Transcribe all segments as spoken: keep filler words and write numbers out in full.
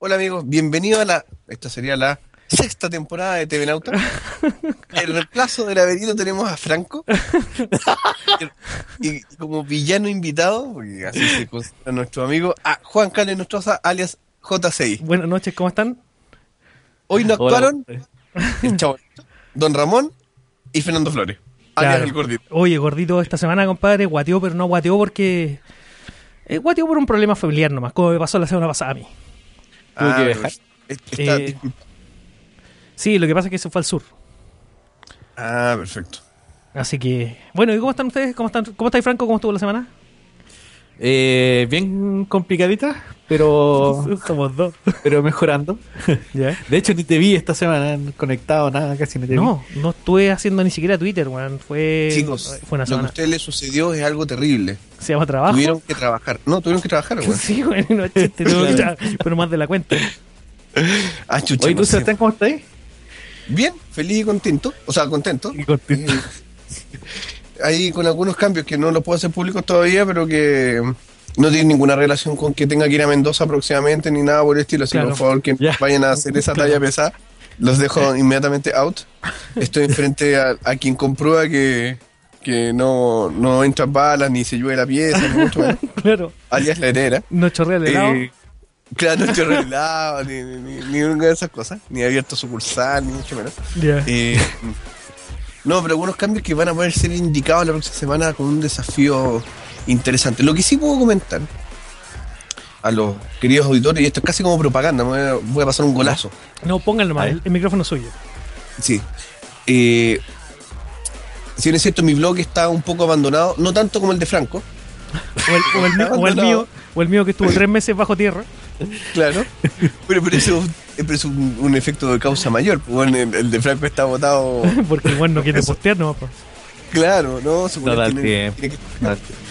Hola amigos, bienvenido a la, esta sería la sexta temporada de T V Nauta. En el plazo del laberinto tenemos a Franco y, y como villano invitado, porque así se considera nuestro amigo, a Juan Carlos Nostroza, alias J C I. Buenas noches, ¿cómo están? Hoy no Hola. actuaron el Chavo, Don Ramón y Fernando Flores, alias Claro. el Gordito. Oye, gordito, esta semana, compadre, guateó, pero no guateó porque... Eh, guateó por un problema familiar nomás, como me pasó la semana pasada a mí. Tuve que pero viajar. es- está- Eh, Sí, lo que pasa es que se fue al sur. Ah, perfecto. Así que... Bueno, ¿y cómo están ustedes? ¿Cómo están? ¿Cómo estáis, Franco? ¿Cómo estuvo la semana? Eh, bien complicadita, pero Somos dos. pero mejorando. ¿Ya? De hecho, ni te vi esta semana conectado, nada, casi no te vi. No, no estuve haciendo ni siquiera Twitter, weón. Fue... Chicos, fue una lo que a semana. ustedes les sucedió es algo terrible. Se llama trabajo. Tuvieron que trabajar. No, tuvieron que trabajar, güey. Sí, güey, no es chiste, tuve que tra- pero más de la cuenta. Ah, chucha, Oye, no ¿tú, sé. Sebastián, cómo estás? Bien, feliz y contento. O sea, contento. Y contento. Eh, ahí con algunos cambios que no los puedo hacer públicos todavía, pero que no tienen ninguna relación con que tenga que ir a Mendoza próximamente ni nada por el estilo. Así que Claro. por favor, que Ya. vayan a hacer esa Claro. talla pesada. Los dejo inmediatamente out. Estoy enfrente a, a quien comprueba que, que no, no entran balas ni se llueve la pieza, ni mucho menos. Claro. Alias la heredera. No chorrea el helado. Eh, claro, no he arreglado, ni, ni, ni, ni ninguna de esas cosas, ni abierto sucursal, ni mucho menos. Ya. Eh, no, pero algunos cambios que van a poder ser indicados la próxima semana con un desafío interesante. Lo que sí puedo comentar a los queridos auditores, y esto es casi como propaganda, me voy a, voy a pasar un golazo. No, pónganlo más, Ahí. el, el micrófono es suyo. Sí. Eh, si bien es cierto, mi blog está un poco abandonado, no tanto como el de Franco, O el, o el mío, o el mío, o el mío que estuvo tres meses bajo tierra. claro, pero, pero eso pero es un, un efecto de causa mayor. Pues, bueno, el, el de Franco está botado. Porque el weón no quiere Eso. postear, no. Pues. Claro, no, se No da el tiene- tiempo. tiene que- No da el tiempo.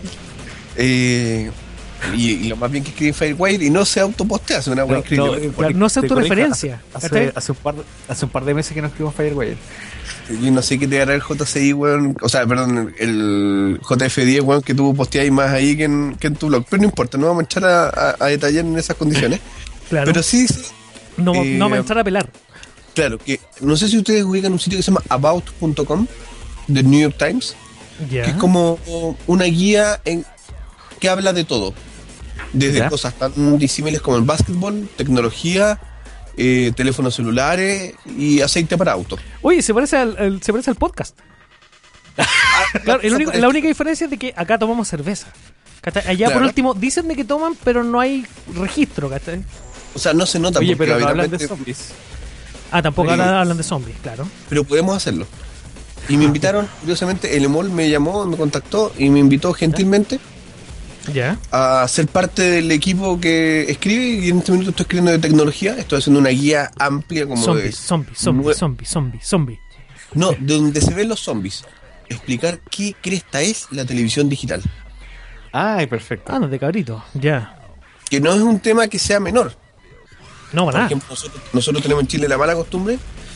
eh, y, y lo más bien que escribe Firewire y no se autopostea, es una buena No, no, increíble. eh, Claro, no hace te autorreferencia, corrija, ¿cachai? Hace, hace, un par, hace un par de meses que no escribimos Firewire. Yo no sé qué te hará el J C I, weón. O sea, perdón, el J F diez, weón, que tú posteáis más ahí que en, que en tu blog. Pero no importa, no vamos a echar a, a, a detallar en esas condiciones. Claro. Pero sí, sí, no, eh, no me entrar a pelar. claro, que no sé si ustedes ubican un sitio que se llama about punto com del New York Times, Ya. que es como una guía en que habla de todo. Desde ¿Ya? cosas tan disímiles como el básquetbol, tecnología, eh, teléfonos celulares y aceite para auto. Oye, se parece al, al- se parece al podcast. Claro, el único- la única diferencia es de que acá tomamos cerveza. ¿Cachai? Allá por Claro. último dicen de que toman, pero no hay registro, ¿cachai? O sea, no se nota Oye, porque pero no hablan de habitualmente- zombies. Ah, tampoco Sí. hablan, hablan de zombies, claro. pero podemos hacerlo. Y me invitaron, curiosamente, el Emol me llamó, me contactó y me invitó gentilmente Ya. a ser parte del equipo que escribe, y en este minuto estoy escribiendo de tecnología, estoy haciendo una guía amplia como Zombies, de... zombies, zombies, nue- zombies, zombies, zombies. No, de donde se ven los zombies. Explicar qué cresta es la televisión digital. Ay, perfecto. Ah, no, de cabrito. Ya. Que no es un tema que sea menor. No, Por para nada. ejemplo, nosotros, nosotros tenemos en Chile la mala costumbre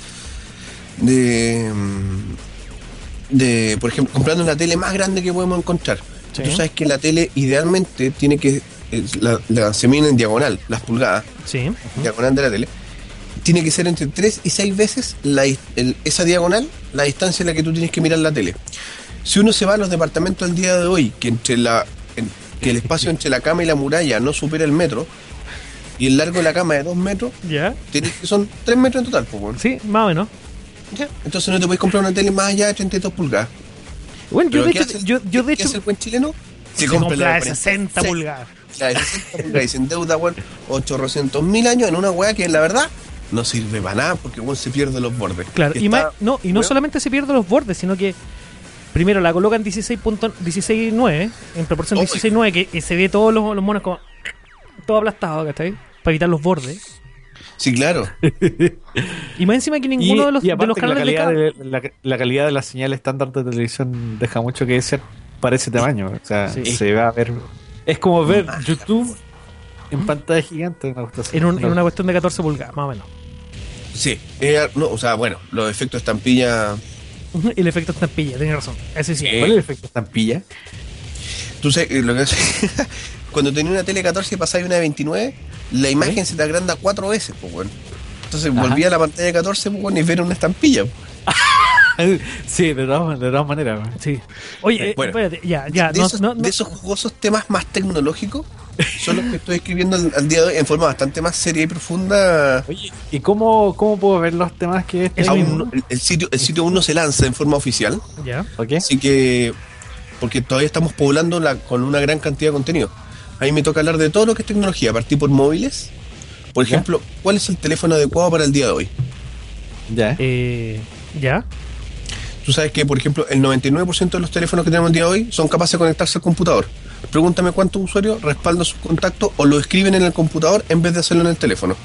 de, mm, de, por ejemplo, comprando la tele más grande que podemos encontrar. Sí. Tú sabes que la tele idealmente tiene que, eh, la, la- se mide en diagonal, las pulgadas, Sí. diagonal de la tele, tiene que ser entre tres y seis veces la, dis- el- esa diagonal, la distancia en la que tú tienes que mirar la tele. Si uno se va a los departamentos al día de hoy, que entre la en- que el espacio entre la cama y la muralla no supera el metro, y el largo de la cama de dos metros, Ya. tienes que son tres metros en total, pues, bueno. Sí, más o menos. Ya. Entonces no te puedes comprar una tele más allá de treinta y dos pulgadas. Bueno, yo Pero de ¿qué hecho, hace el- yo, yo de ¿qué hecho hace el buen chileno? se compra compra la de cuarenta y sesenta seis, pulgadas. La de sesenta pulgadas y se endeuda, weón, ochocientos mil años en una weá que la verdad no sirve para nada porque weón se pierde los bordes. Claro, y, está- más- no, y no weón, solamente se pierden los bordes, sino que primero la colocan dieciséis punto dieciséis nueve, en proporción Oh, dieciséis nueve, que, que se ve todos los, los monos como todo aplastado, ¿cachai? Para evitar los bordes. Sí, claro. Y más encima que ninguno de los, y de aparte los que la canales de calidad cable. de, la, la calidad de la señal estándar de televisión deja mucho que desear para ese tamaño. O sea, Sí. se va a ver. Es como ver YouTube en pantalla gigante. Una cosa así. En, un- en No. una cuestión de catorce pulgadas, más o menos. Sí. Eh, no, o sea, bueno, los efectos estampilla. El efecto estampilla, tienes razón. Ese sí. Sí. ¿Cuál es el efecto estampilla? Tú sabes, eh, lo que hace- cuando tenía una tele catorce y pasáis una de veintinueve, la imagen se te agranda cuatro veces, pues, weón. Entonces volví a la pantalla de catorce, pues, weón, y ver una estampilla. Sí, de todas, de todas maneras. weón. Sí. Oye, eh, Bueno, espérate, ya, ya. de, no, esos, no, no- de esos jugosos temas más tecnológicos son los que estoy escribiendo al, al día de hoy en forma bastante más seria y profunda. Oye, ¿y cómo, cómo puedo ver los temas que este? Eso Aún mismo. no- el, el sitio el sitio aún no se lanza en forma oficial, Ya. ¿Ok? así que porque todavía estamos poblando la, con una gran cantidad de contenido. A mí me toca hablar de todo lo que es tecnología, partir por móviles. Por Ya. ejemplo, ¿cuál es el teléfono adecuado para el día de hoy? Ya. Eh, ya. Tú sabes que, por ejemplo, el noventa y nueve por ciento de los teléfonos que tenemos el día de hoy son capaces de conectarse al computador. Pregúntame cuántos usuarios respaldan sus contactos o lo escriben en el computador en vez de hacerlo en el teléfono.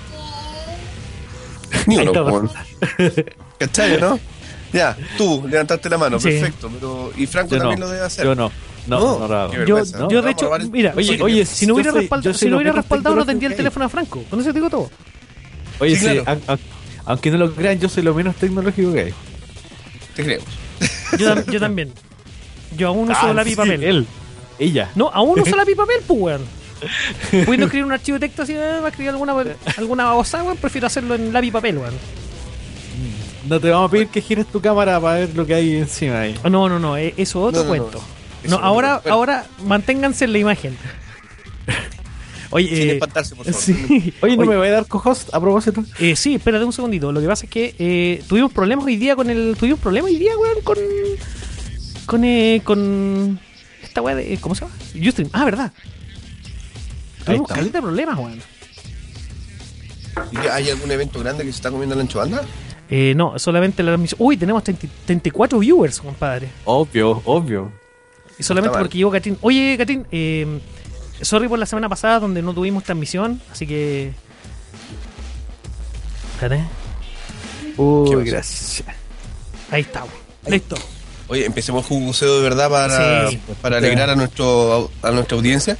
Ni Ahí uno, está. weón. ¿Cachai, no? Ya, tú levantaste la mano, Sí. perfecto. Pero, y Franco Yo también no. lo debe hacer. Yo no. No, No, no, lo hago. qué Yo, vergüenza, ¿no? yo de Vamos a hecho, robar el- mira, Oye, si, oye, si no yo hubiera, soy- respalda- yo si soy no lo hubiera menos respaldado, no tecnológico tendría el que hay. teléfono a Franco. Con eso te digo todo. Oye, Sí, sí, claro. aun- aun- aunque no lo crean, yo soy lo menos tecnológico que hay. Te creemos. Yo, tam- yo también. Yo aún uso Ah, lápiz y sí, papel. Él. Ella. No, aún uso lápiz y papel, pues, weón. Pudiendo escribir un archivo de texto así, eh, va a escribir alguna, alguna babosa, weón, prefiero hacerlo en lápiz y papel, weón. No te vamos a pedir que gires tu cámara para ver lo que hay encima ahí. Oh, no, no, no, eh, eso otro No, no, no. cuento. Eso No, otro ahora, cuento. Bueno. ahora manténganse en la imagen. Oye, Sin eh, espantarse, por favor. sí, Oye, ¿no Oye, me voy a dar co-host a propósito? eh, sí, espérate un segundito. Lo que pasa es que eh, tuvimos problemas hoy día con el. Tuvimos problemas hoy día, weón, con. Con. Eh, con. Esta weá de. ¿Cómo se llama? Ustream. Ah, verdad. Tuvimos está. caleta de problemas, weón. ¿Y qué, ¿Hay algún evento grande que se está comiendo la anchobanda? Eh, no, solamente la transmisión. Uy, tenemos treinta, treinta y cuatro viewers, compadre. Obvio, obvio. Y solamente Está mal. porque llegó Catrín. Oye, Catrín, eh, sorry por la semana pasada donde no tuvimos transmisión, así que. Espérate. Uy, ¿Qué pasó? gracias. Ahí estamos. Listo. Oye, empecemos juguseo de verdad para, Sí. para alegrar a nuestro a nuestra audiencia.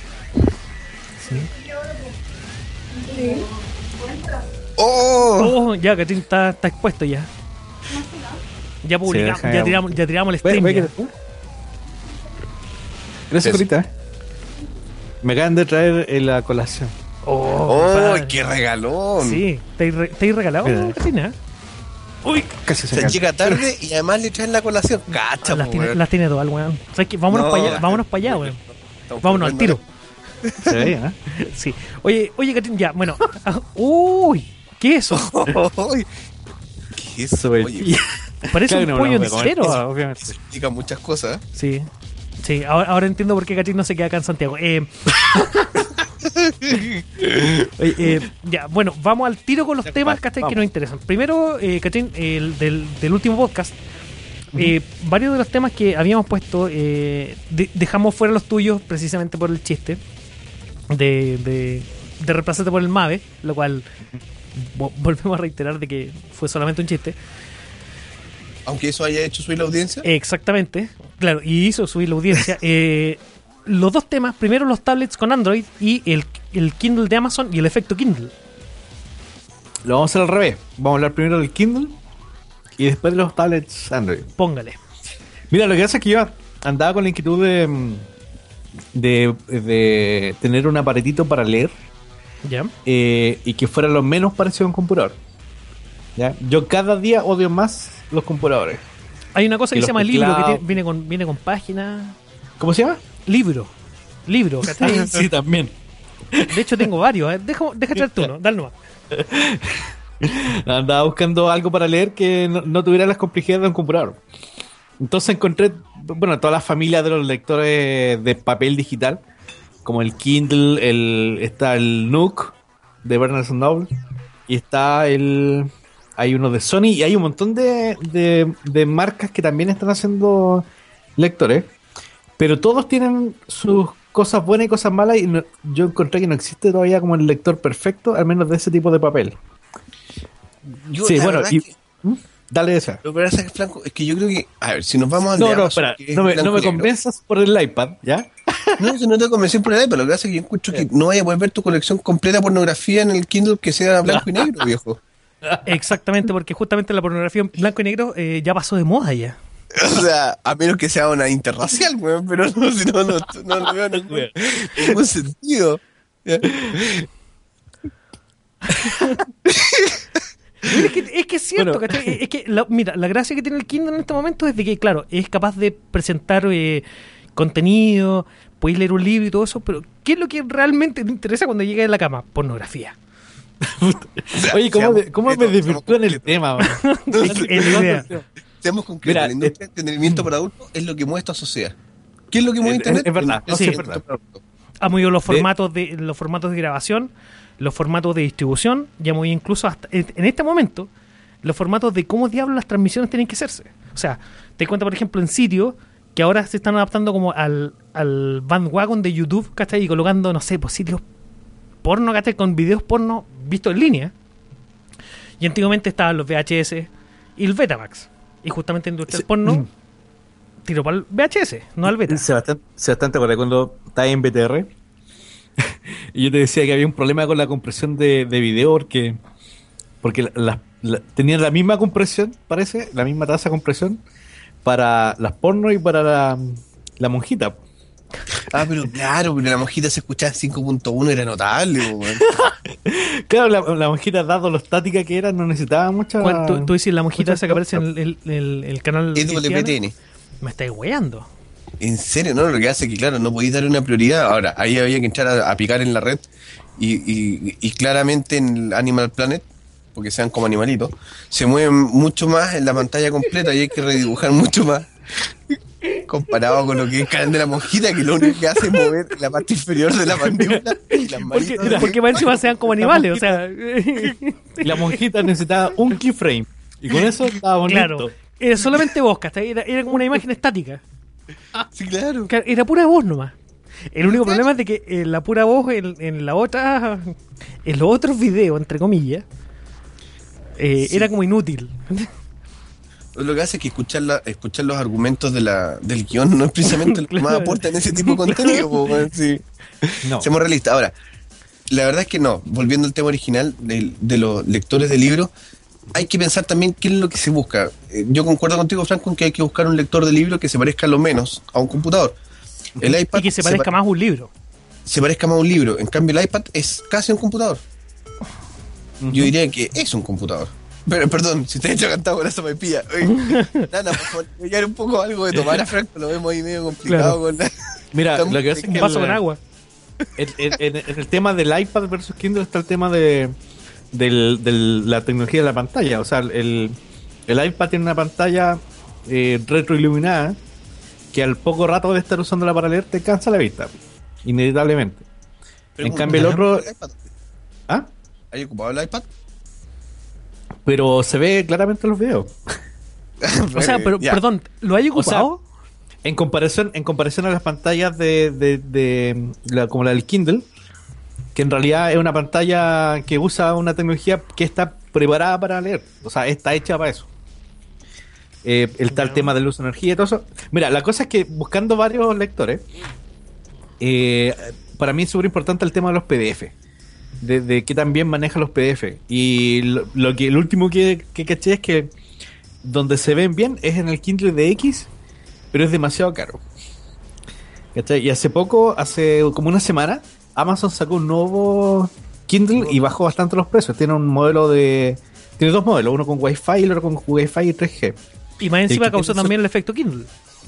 ¡Oh! Oh, ya, Catrín está, está expuesto ya. Ya publicamos, deja ya, ya. tiramos, ya tiramos el Ve, stream. ve ya. que- Gracias, Eso. Corita. Me acaban de traer eh, la colación. Oh, ¡Oh, compadre. qué regalón! Sí, te hay re- te hay regalado, Mira. Catrín, ¿eh? Uy, casi O se sea, cae. llega tarde y además le traen la colación. ¡Cacha, Las po, tiene, weón! las tiene todas, weón. ¿Sabes qué? Vámonos No, para allá, las- vámonos para allá, weón. Estamos Vámonos al tiro. volviendo Se ve, ¿eh? Sí. Oye, oye, Catrín, ya, bueno. Ah, Uy, ¿qué es eso? a- ¡Ay! ¿Qué es eso? Súper. Oye, Parece Claro un que no pollo me lo voy a comer entero. todo, obviamente. explica muchas cosas. ¿eh? Sí. Sí, ahora, ahora entiendo por qué Catrín no se queda acá en Santiago. Eh, oye, eh, ya, bueno, vamos al tiro con los Ya, temas vale, ¿cachai? que vamos. nos interesan. Primero, eh, Catrín, el del, del último podcast, eh, varios de los temas que habíamos puesto, eh, de- dejamos fuera los tuyos precisamente por el chiste de, de, de reemplazarte por el MAVE, lo cual vo- volvemos a reiterar de que fue solamente un chiste. Aunque eso haya hecho subir la audiencia. Exactamente, claro, y hizo subir la audiencia. Eh, los dos temas, primero los tablets con Android y el, el Kindle de Amazon y el efecto Kindle. Lo vamos a hacer al revés. Vamos a hablar primero del Kindle y después de los tablets Android. Póngale. Mira, lo que pasa es que yo andaba con la inquietud de, mm, de, de tener un aparatito para leer ¿Ya? eh, y que fuera lo menos parecido a un computador. ¿Ya? Yo cada día odio más los computadores. Hay una cosa Y que se los llama libro, que teclados. tiene- viene con viene con páginas. ¿Cómo se llama? Libro. Libro, ¿cachai? sí, también. De hecho, tengo varios. ¿eh? Deja, deja traerte uno, dale nomás. Andaba buscando algo para leer que no, no tuviera las complejidades de un computador. Entonces encontré, bueno, toda la familia de los lectores de papel digital, como el Kindle, el, está el Nook de Barnes and Noble, y está el... Hay uno de Sony y hay un montón de, de, de marcas que también están haciendo lectores, pero todos tienen sus cosas buenas y cosas malas, y no- yo encontré que no existe todavía como el lector perfecto, al menos de ese tipo de papel. Yo, Sí, la bueno, verdad y- es que- ¿Mm? Dale esa. lo que pasa es que, Franco, es que yo creo que. A ver, si nos vamos al No, de no, Amazon, espera, que es no me, blanco no me y negro. convenzas por el iPad, ¿ya? No, si no te convencí por el iPad, lo que pasa es que yo encuentro que no vaya a poder ver tu colección completa de pornografía en el Kindle que sea blanco y negro, viejo. Exactamente, porque justamente la pornografía en blanco y negro eh, ya pasó de moda ya. O sea, a menos que sea una interracial, weón, pero no, si no, no, no, no veo ningún, ningún sentido. ¿Ya? Mira, es, que, es que es cierto, Bueno. ¿cachai? Es que, la, mira, la gracia que tiene el Kindle en este momento es de que, claro, es capaz de presentar eh, contenido, podéis leer un libro y todo eso, pero ¿qué es lo que realmente te interesa cuando llegas a la cama? Pornografía. Oye, ¿cómo, Seamos de- cómo me concretos, desvirtúan el seamos tema, man? Es que es la idea. Seamos concretos. Mira, la industria del entretenimiento para adultos es lo que mueve esta sociedad. ¿Qué es lo que mueve Es- Internet? es verdad, El sí, es entretenimiento para adultos. Ha movido los De- formatos de los formatos de grabación, los formatos de distribución, ya movido incluso hasta en en este momento los formatos de cómo diablos las transmisiones tienen que hacerse. O sea, te cuenta, por ejemplo, en sitios que ahora se están adaptando como al, al bandwagon de YouTube, ¿cachai? Y colocando, no sé, pues sitios porno, ¿cachai? Con videos porno vistos en línea. Y antiguamente estaban los V H S y el Betamax. Y justamente en industria del Sí. porno tiró para el V H S, no al Beta. Sebastián, Sebastián, ¿te acuerdas cuando estaba en B T R? Y yo te decía que había un problema con la compresión de, de video porque, porque la- la- la- tenían la misma compresión, parece, la misma tasa de compresión para las porno y para la, la monjita. Ah, pero claro, pero la monjita se escuchaba en cinco punto uno, era notable, po, weón. Claro, la, la monjita, dado lo estática que era, no necesitaba mucha... ¿Cuál- ¿Tú, tú dices la monjita mucha- esa que aparece en el, el, el- el canal Es W P T cristiano? N. Me estáis weando. En serio, ¿no? Lo que hace que, claro, no podéis dar una prioridad. Ahora, ahí había que entrar a, a picar en la red y, y, y claramente en el Animal Planet, porque sean como animalitos, se mueven mucho más en la pantalla completa y hay que redibujar mucho más comparado con lo que es el canal de la monjita, que lo único que hace es mover la parte inferior de la mandíbula y las Porque, manitos. porque más encima sean como animales, o sea. Y la monjita necesitaba un keyframe. Y con eso estaba bonito. Claro. Era solamente voz, ¿cachai? Era, era como una imagen estática. Sí, claro. Claro, era pura voz nomás. El único problema es de que eh, la pura voz en, en la otra. En los otros videos, entre comillas. eh, Sí. Era como inútil. Lo que hace es que escuchar, la, escuchar los argumentos de la, del guión no es precisamente lo que más Claro. aporta en ese tipo de contenido. Po, weón, sí. No. Seamos realistas. Ahora, la verdad es que no. Volviendo al tema original de, de los lectores de libros, hay que pensar también qué es lo que se busca. Eh, Yo concuerdo contigo, Franco, en que hay que buscar un lector de libros que se parezca lo menos a un computador. El iPad Y que se parezca pa- más a un libro. se parezca más a un libro. En cambio, el iPad es casi un computador. Yo diría que es un computador. Pero, perdón, si te he hecho cantado con esa pepilla. Nana, por favor, ya un poco algo de tomar a Franco, lo vemos ahí medio complicado Claro. con la... Mira, Estamos- lo que pasa es Un que vaso el- con agua. En, en- en- en el tema del iPad versus Kindle está el tema de del- del- la tecnología de la pantalla. O sea, el, el iPad tiene una pantalla eh, retroiluminada que al poco rato de estar usándola para leer te cansa la vista, inevitablemente. En cambio el otro... ¿Ah? ¿Hay ocupado el iPad? Pero se ve claramente en los videos. O sea, pero, Ya. perdón, ¿lo hay O sea, ocupado? En comparación, en comparación a las pantallas de, de, de la, como la del Kindle, que en realidad es una pantalla que usa una tecnología que está preparada para leer. O sea, está hecha para eso. Eh, el tal Ya. tema del uso de energía y todo eso. Mira, la cosa es que buscando varios lectores, eh, para mí es súper importante el tema de los P D F. De, de que también maneja los P D F. Y lo, lo que el último que, que caché es que donde se ven bien es en el Kindle D X, pero es demasiado caro. ¿Cachai? Y hace poco, hace como una semana, Amazon sacó un nuevo Kindle y bajó bastante los precios. Tiene un modelo de... Tiene dos modelos, uno con Wi-Fi y el otro con Wi-Fi y tres G. Y más encima que causó tiene también el efecto Kindle.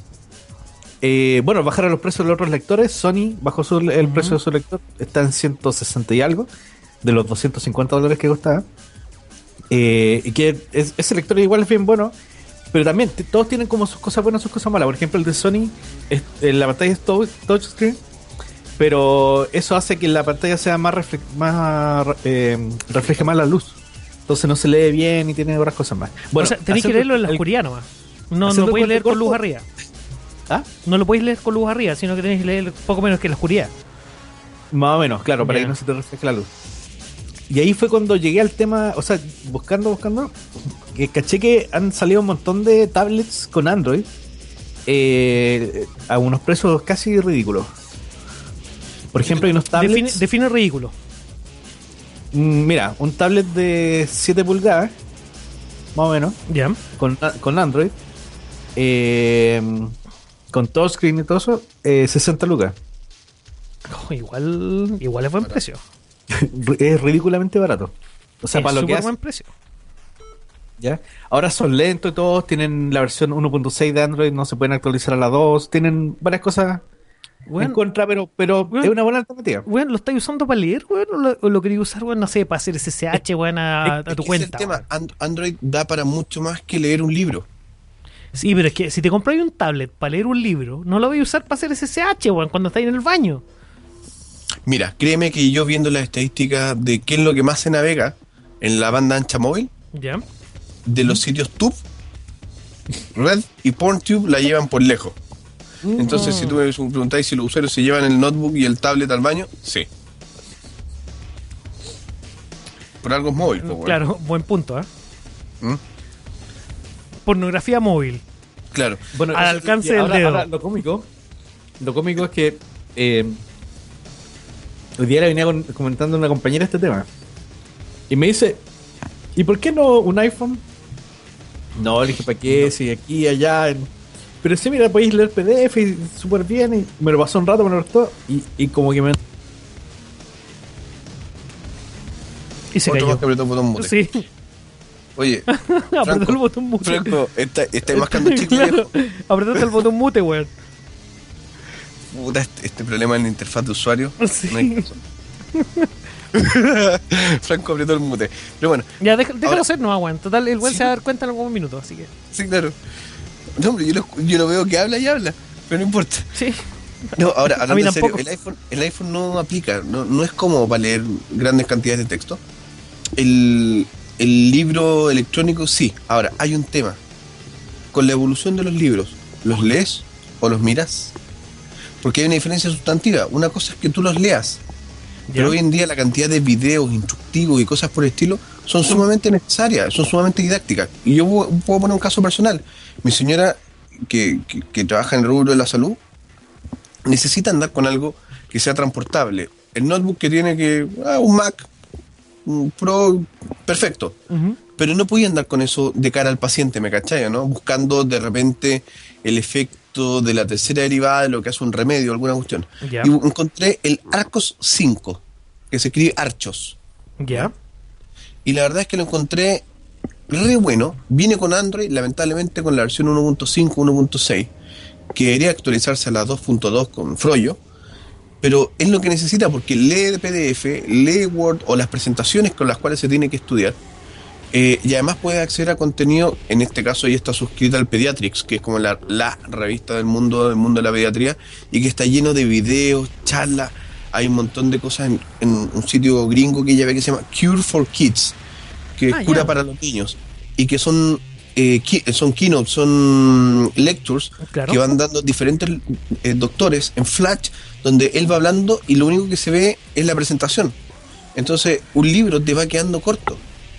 Eh, bueno, bajaron los precios de los otros lectores. Sony bajó su- el Ujú. precio de su lector. Está en ciento sesenta y algo, de los doscientos cincuenta dólares que costaba. Eh, y que es- ese lector igual es bien bueno, pero también t- todos tienen como sus cosas buenas y sus cosas malas. Por ejemplo, el de Sony, es, eh, la pantalla es tou- touchscreen, pero eso hace que la pantalla sea más, refle- más eh, refleje más la luz. Entonces no se lee bien y tiene otras cosas más. Bueno, o sea, tenéis que haciendo leerlo en la el- oscuridad nomás. No, no haciendo lo podéis el leer corte con luz corto- arriba. ¿Ah? No lo podéis leer con luz arriba, sino que tenéis que leer poco menos que en la oscuridad. Más o menos, claro, para Ya. que no se te refleje la luz. Y ahí fue cuando llegué al tema, o sea, buscando, buscando, que caché que han salido un montón de tablets con Android eh, a unos precios casi ridículos. Por ejemplo, hay unos Define, tablets... define ridículo. Mm, Mira, un tablet de siete pulgadas, más o menos, Ya. con, con Android, eh, con touchscreen y todo eso, eh, sesenta lucas. Oh, igual, igual es buen precio. Es ridículamente barato. O sea, es para lo que súper hace, buen precio. ¿ya? Ahora son lentos y todos, tienen la versión uno punto seis de Android, no se pueden actualizar a la dos, tienen varias cosas en Weón, contra, pero, pero weón, es una buena alternativa. weón, ¿lo estáis usando para leer, weón? ¿O lo, o lo queréis usar, weón, no sé, para hacer S S H, weón, a, a Es tu que ese cuenta? es el tema. weón? And- Android da para mucho más que leer un libro. Sí, pero es que si te compras un tablet para leer un libro, no lo vais a usar para hacer S S H, weón, cuando estáis en el baño. Mira, créeme que yo viendo las estadísticas de qué es lo que más se navega en la banda ancha móvil, ¿Ya? de los sitios Tube, Red y PornTube la llevan por lejos. Entonces, si tú me preguntáis si los usuarios se llevan el notebook y el tablet al baño, sí. Por algo es móvil, pues, bueno. Claro, buen punto, ¿eh? ¿Mm? Pornografía móvil. Claro. Bueno, Al eso- alcance y del ahora- dedo. ahora lo cómico, lo cómico es que eh, hoy día le venía con- comentando a una compañera este tema. Y me dice, ¿y por qué no un iPhone? No, le dije, ¿para qué? Si aquí, allá. en- Pero sí, mira, podéis leer P D F y súper bien. Y me lo pasó un rato, me lo prestó. Y, y como que me. Y se Otro más cayó. que apretó el botón mute. Sí, Oye, apretó Franco, el botón mute. Franco, está, está mascando chicle. Claro, apretaste el botón mute, weón. Puta, este, este problema en la interfaz de usuario. Sí. No hay caso. Franco apretó el mute. Pero bueno, Ya, deja- déjalo Ahora- ser, no aguanta. Total, el weón Sí. se va a dar cuenta en algún minuto, así que. sí, claro. No, hombre, yo lo, yo lo veo que habla y habla, pero no importa. Sí. No, ahora, A hablando mí en serio, tampoco. el iPhone, el iPhone no aplica, no, no es como para leer grandes cantidades de texto. El, el libro electrónico sí. Ahora, hay un tema. Con la evolución de los libros, ¿los lees o los miras? Porque hay una diferencia sustantiva. Una cosa es que tú los leas, pero hoy en día la cantidad de videos instructivos y cosas por el estilo son sumamente necesarias, son sumamente didácticas. Y yo puedo puedo poner un caso personal. Mi señora, que, que, que trabaja en el rubro de la salud, necesita andar con algo que sea transportable. El notebook que tiene que... Ah, un Mac, un Pro, perfecto. Ujú. Pero no podía andar con eso de cara al paciente, ¿me cachai? ¿No? Buscando de repente el efecto de la tercera derivada de lo que hace un remedio, alguna cuestión. Ya. Y encontré el Arcos cinco, que se escribe Archos. Ya. Y la verdad es que lo encontré re bueno. Viene con Android, lamentablemente con la versión uno punto cinco, uno punto seis, que debería actualizarse a la dos punto dos con Froyo. Pero es lo que necesita porque lee P D F, lee Word o las presentaciones con las cuales se tiene que estudiar. Eh, y además puede acceder a contenido, en este caso ella está suscrita al Pediatrics, que es como la, la revista del mundo, del mundo de la pediatría, y que está lleno de videos, charlas, hay un montón de cosas en, en un sitio gringo que ella ve que se llama Cure for Kids, que es Ah, cura ya. para los niños, y que son, eh, ki- son keynotes, son lectures Claro. que van dando diferentes eh, doctores en Flash, donde él va hablando y lo único que se ve es la presentación. Entonces, un libro te va quedando corto.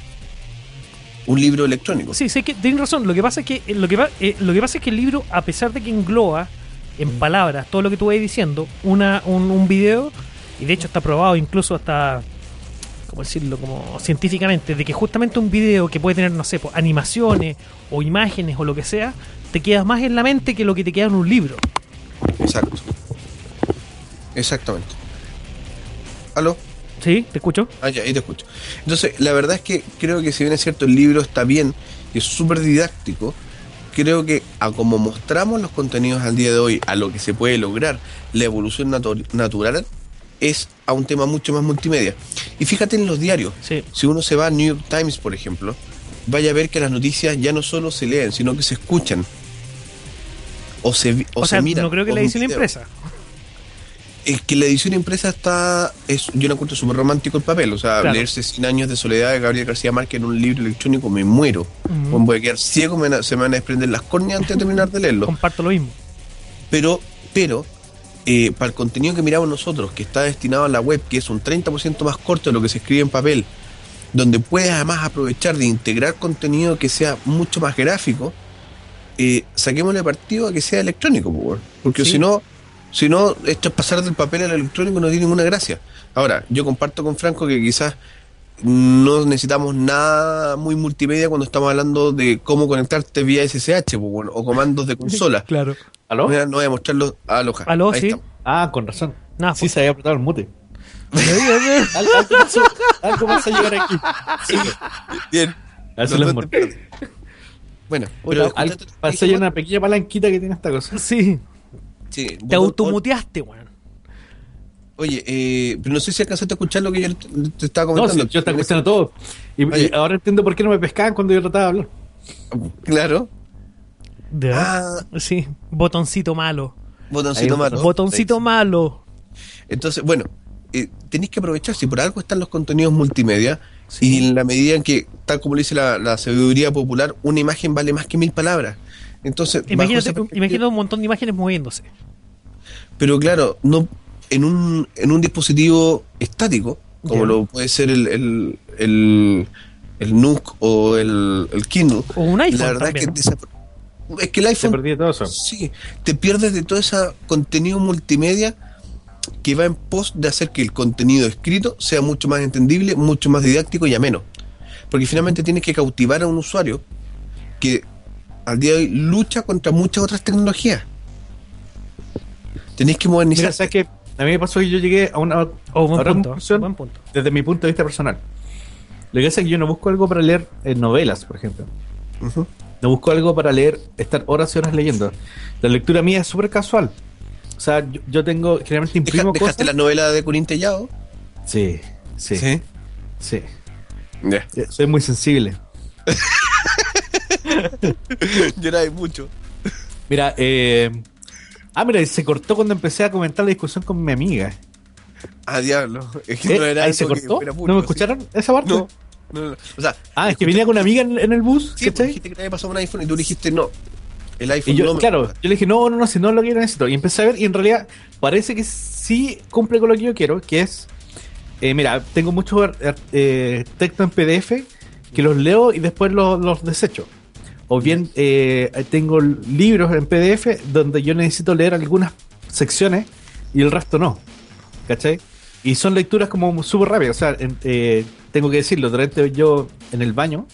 Un libro electrónico. Sí, sé que tienes razón. Lo que pasa es que eh, lo que, pa- eh, lo que pasa es que el libro, a pesar de que engloba en palabras todo lo que tú vas diciendo, una, un, un video, y de hecho está probado incluso hasta, ¿cómo decirlo? Como científicamente, de que justamente un video que puede tener, no sé, pues, animaciones o imágenes o lo que sea, te queda más en la mente que lo que te queda en un libro. Exacto. Exactamente. ¿Aló? ¿Sí? ¿Te escucho? Ah, ya, ahí te escucho. Entonces, la verdad es que creo que si bien es cierto el libro está bien y es súper didáctico, creo que a como mostramos los contenidos al día de hoy, a lo que se puede lograr, la evolución natu- natural, es a un tema mucho más multimedia. Y fíjate en los diarios. Sí. Si uno se va a New York Times, por ejemplo, vaya a ver que las noticias ya no solo se leen, sino que se escuchan. O se, vi- o O se sea, miran. no creo que o la un edición video. impresa. Es que la edición impresa está, es, yo lo encuentro súper romántico el papel, o sea, Claro. leerse Cien años de soledad de Gabriel García Márquez en un libro electrónico me muero. Ujú. Me voy a quedar ciego, me van a- se me van a desprender las córneas antes de terminar de leerlo. Comparto lo mismo. Pero, pero, eh, para el contenido que miramos nosotros, que está destinado a la web, que es un treinta por ciento más corto de lo que se escribe en papel, donde puedes además aprovechar de integrar contenido que sea mucho más gráfico, eh, saquémosle partido a que sea electrónico, po, weón. Porque Sí. si no, si no, esto es pasar del papel al electrónico, no tiene ninguna gracia. Ahora, yo comparto con Franco que quizás no necesitamos nada muy multimedia cuando estamos hablando de cómo conectarte vía S S H, po, weón, o comandos de consola. Claro. ¿Aló? Mira, no voy a mostrarlo a Aloha. Aló, Ahí sí. está. Ah, con razón. Nada, Sí, pues. se había apretado el mute. Algo, algo pasó, algo pasó a llegar aquí. Sí. Bien. Eso No, lo no es te mortal. pierdas. Bueno, Pero pero al, pasé ya una pequeña palanquita que tiene esta cosa. Sí. Sí, Te botón- automuteaste, weón. Oye, eh, pero no sé si alcanzaste a escuchar lo que yo te, te estaba No, comentando. sí, yo estaba escuchando todo. Y, Oye. y ahora entiendo por qué no me pescaban cuando yo trataba de hablar. Claro. ¿De Ah, Sí. Botoncito malo. botoncito Ahí un malo. Botoncito malo. Entonces, bueno, eh, tenéis que aprovechar, si por algo están los contenidos multimedia, Sí. y en la medida en que, tal como lo dice la, la sabiduría popular, una imagen vale más que mil palabras. Entonces, bajo Imagínate, esa perspectiva- imagínate un montón de imágenes moviéndose. pero claro, no en un, en un dispositivo estático, como Ya. lo puede ser el, el, el, el Nook o el, el Kindle, O un iPhone la verdad también, es que, desa- es que el Se iPhone, perdía todo eso. sí, te pierdes de todo ese contenido multimedia que va en pos de hacer que el contenido escrito sea mucho más entendible, mucho más didáctico y ameno. Porque finalmente tienes que cautivar a un usuario que al día de hoy lucha contra muchas otras tecnologías. Tenéis que modernizar. Mira, ¿sabes qué? A mí me pasó que yo llegué a una, Oh, a buen una punto. conclusión Buen punto. desde mi punto de vista personal. Lo que pasa es que yo no busco algo para leer eh, novelas, por ejemplo. Ujú. No busco algo para leer, estar horas y horas leyendo. La lectura mía es súper casual. O sea, yo, yo tengo, generalmente Deja- imprimo ¿Dejaste la cosas. novela de Curín Tellado? Sí, sí, sí. Ya. Eh, Soy muy sensible. Lloráis mucho. Mira, eh... Ah, mira, se cortó cuando empecé a comentar la discusión con mi amiga. Ah, diablo. Es que ¿Eh? no era ¿Ahí algo se que cortó? fuera ¿No público, me ¿sí? escucharon esa parte? No, no, no. O sea, Ah, es que venía con una amiga en, en el bus, sí, pues, ¿cachai? dijiste que te había pasado un iPhone y tú dijiste no. El iPhone Y yo, no me claro, gusta. yo le dije, no, no, no, si no es lo que yo necesito. Y empecé a ver, y en realidad parece que sí cumple con lo que yo quiero, que es, eh, mira, tengo muchos eh, textos en P D F que los leo y después los, los desecho. O bien eh, tengo libros en P D F donde yo necesito leer algunas secciones y el resto no. ¿Cachai? Y son lecturas como súper rápidas. O sea, en- eh, tengo que decirlo, de repente yo en el baño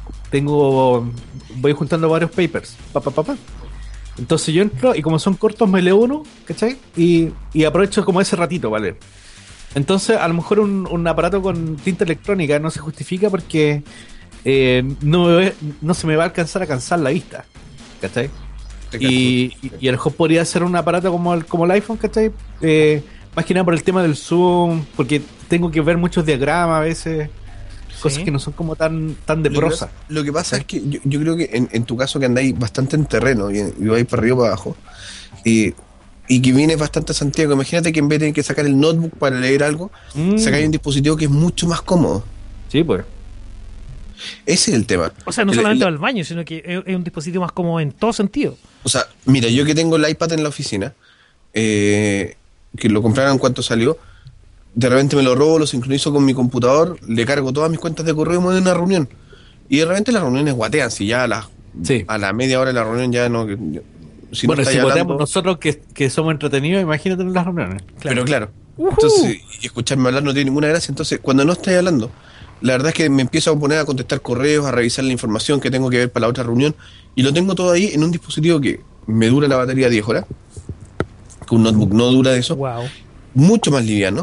tengo voy juntando varios papers. Pa, pa, pa, pa. Entonces yo entro y como son cortos me leo uno, ¿cachai? Y, y aprovecho como ese ratito, ¿vale? Entonces a lo mejor un, un aparato con tinta electrónica no se justifica porque eh, no, me ve- no se me va a alcanzar a cansar la vista, ¿cachai? Y, y, y a lo mejor podría ser un aparato como el, como el iPhone, ¿cachai? Eh, más que nada por el tema del zoom, porque tengo que ver muchos diagramas a veces, cosas que no son como tan, tan de Lo que prosa. pasa- Lo que pasa es que yo, yo creo que en, en tu caso que andáis bastante en terreno y, y vais para arriba para abajo y, y que vienes bastante a Santiago, imagínate que en vez de que sacar el notebook para leer algo, Mm. sacáis un dispositivo que es mucho más cómodo. Sí, pues. Ese es el tema. O sea, no El- solamente el- al baño, sino que es, es un dispositivo más cómodo en todo sentido. O sea, mira, yo que tengo el iPad en la oficina, eh, que lo compraron en cuanto salió, de repente me lo robo, lo sincronizo con mi computador, le cargo todas mis cuentas de correo y me voy a una reunión. Y de repente las reuniones guatean, si ya a la, Sí. a la media hora de la reunión ya no... yo- si no Bueno, estáis si hablando- votamos nosotros que, que somos entretenidos, imagínate en las reuniones. Pero claro, entonces, y escucharme hablar no tiene ninguna gracia. Entonces, cuando no estáis hablando, la verdad es que me empiezo a poner a contestar correos, a revisar la información que tengo que ver para la otra reunión, y lo tengo todo ahí en un dispositivo que me dura la batería diez horas, que un notebook no dura de eso, Wow. mucho más liviano,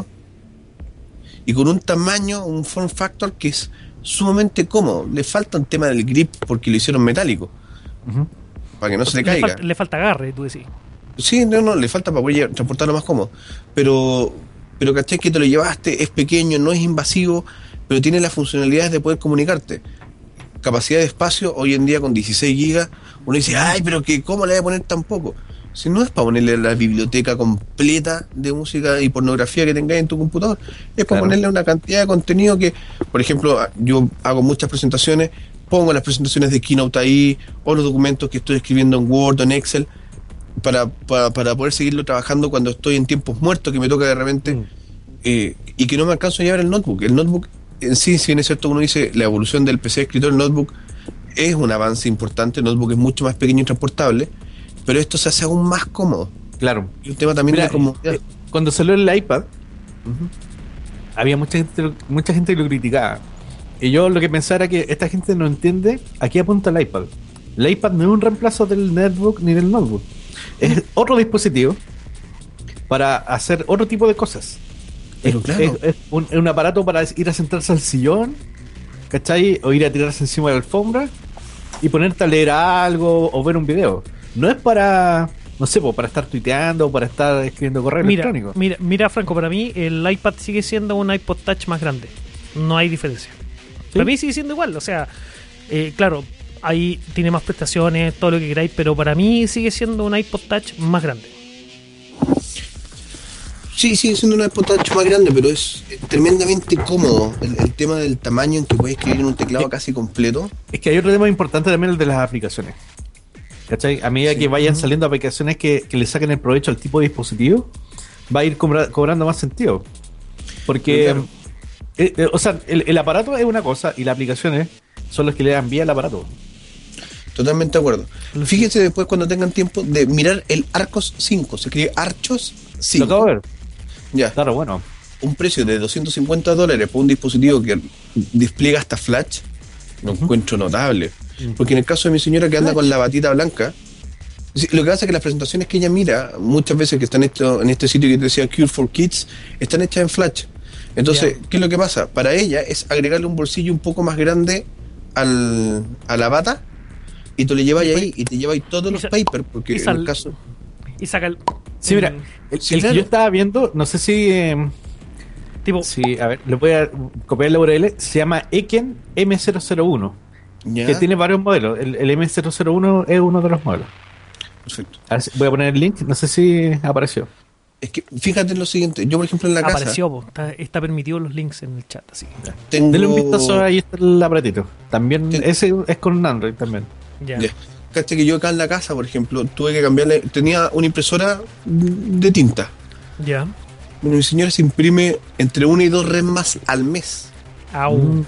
y con un tamaño, un form factor que es sumamente cómodo. Le falta un tema del grip porque lo hicieron metálico, Ujú. para que no se le Le, caiga. falta, le falta agarre, tú decís. Sí, no, no, le falta para poder llevar- transportarlo más cómodo. Pero, pero ¿cachai? Que te lo llevaste, es pequeño, no es invasivo, pero tiene las funcionalidades de poder comunicarte. Capacidad de espacio, hoy en día con dieciséis gigas, uno dice, ay, pero que ¿cómo le voy a poner tan poco? Si no es para ponerle la biblioteca completa de música y pornografía que tengáis en tu computador, es para Claro. ponerle una cantidad de contenido que, por ejemplo, yo hago muchas presentaciones, pongo las presentaciones de Keynote ahí, o los documentos que estoy escribiendo en Word o en Excel, para, para, para poder seguirlo trabajando cuando estoy en tiempos muertos, que me toca de repente, Mm. eh, y que no me alcanzo a llevar el notebook. El notebook en sí, si bien es cierto, uno dice la evolución del P C de escritorio, el notebook es un avance importante, el notebook es mucho más pequeño y transportable, pero esto se hace aún más cómodo. Claro. Y un tema también Mira, de comodidad. eh, cuando salió el iPad, había mucha gente, mucha gente que lo criticaba. Y yo lo que pensaba era que esta gente no entiende a qué apunta el iPad. El iPad no es un reemplazo del netbook ni del notebook. Es otro dispositivo para hacer otro tipo de cosas. Pero es, claro. es- es un, es un aparato para ir a sentarse al sillón, ¿cachai? O ir a tirarse encima de la alfombra y ponerte a leer algo o ver un video. No es para, no sé, po, para estar tuiteando o para estar escribiendo correo Mira, electrónico. mira, mira, Franco, para mí el iPad sigue siendo un iPod Touch más grande. No hay diferencia. Para mí sigue siendo igual. O sea, eh, claro, ahí tiene más prestaciones, todo lo que queráis, pero para mí sigue siendo un iPod Touch más grande. Sí, sigue siendo una iPod Touch más grande, pero es eh, tremendamente cómodo. El, el tema del tamaño en que puedes escribir en un teclado casi completo. Es que hay otro tema importante también, el de las aplicaciones. ¿Cachai? A medida Sí. que vayan saliendo aplicaciones que, que le saquen el provecho al tipo de dispositivo, va a ir cobra- cobrando más sentido. Porque, Claro. eh, eh, o sea, el, el aparato es una cosa y las aplicaciones son las que le dan vía al aparato. Totalmente de acuerdo. Fíjense después cuando tengan tiempo de mirar el Arcos cinco. Se escribe Archos cinco. Lo acabo de ver. Ya. Claro, bueno. Un precio de doscientos cincuenta dólares por un dispositivo que despliega hasta Flash, lo encuentro notable. Porque en el caso de mi señora que anda con la batita blanca, sí, lo que pasa es que las presentaciones que ella mira, muchas veces que están esto, en este sitio que te decía Cure for Kids, están hechas en Flash. Entonces, Ya. ¿qué es lo que pasa? Para ella es agregarle un bolsillo un poco más grande al, a la bata y tú le llevas ahí y te llevas todos y los sa- papers, porque y en sal- el caso... Y saca el. Sí, mira, el- el, Sí, el claro. que yo estaba viendo, no sé si... eh, tipo, si a ver, le voy a copiar la U R L, se llama Eken M cero cero uno, Ya, que tiene varios modelos. El, el M cero cero uno es uno de los modelos. perfecto. A ver si- voy a poner el link, no sé si apareció. Es que fíjate en lo siguiente, yo por ejemplo en la casa apareció, po, está, está permitido los links en el chat, así. tengo... Denle un vistazo, ahí está el aparatito. También, Ten- ese es con Android también. Ya. Ya. Cacha que yo acá en la casa, por ejemplo, tuve que cambiarle, tenía una impresora de tinta. Ya. Bueno, mi señora se imprime entre una y dos resmas al mes. Au. Mm.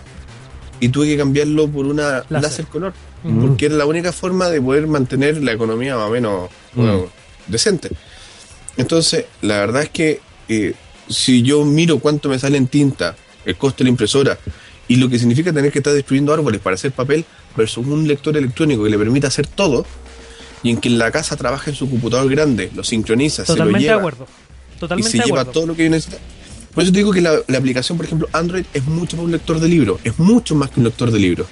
Y tuve que cambiarlo por una Láser. láser, color. Mm. Porque era la única forma de poder mantener la economía más o menos Mm. bueno, decente. Entonces, la verdad es que eh, si yo miro cuánto me sale en tinta, el costo de la impresora, y lo que significa tener que estar destruyendo árboles para hacer papel, versus un lector electrónico que le permite hacer todo, y en que en la casa trabaja en su computador grande, lo sincroniza, se lo Totalmente lleva, de acuerdo. y Totalmente se de lleva acuerdo. todo lo que necesita. Por eso te digo que la, la aplicación, por ejemplo, Android es mucho más un lector de libros, es mucho más que un lector de libros.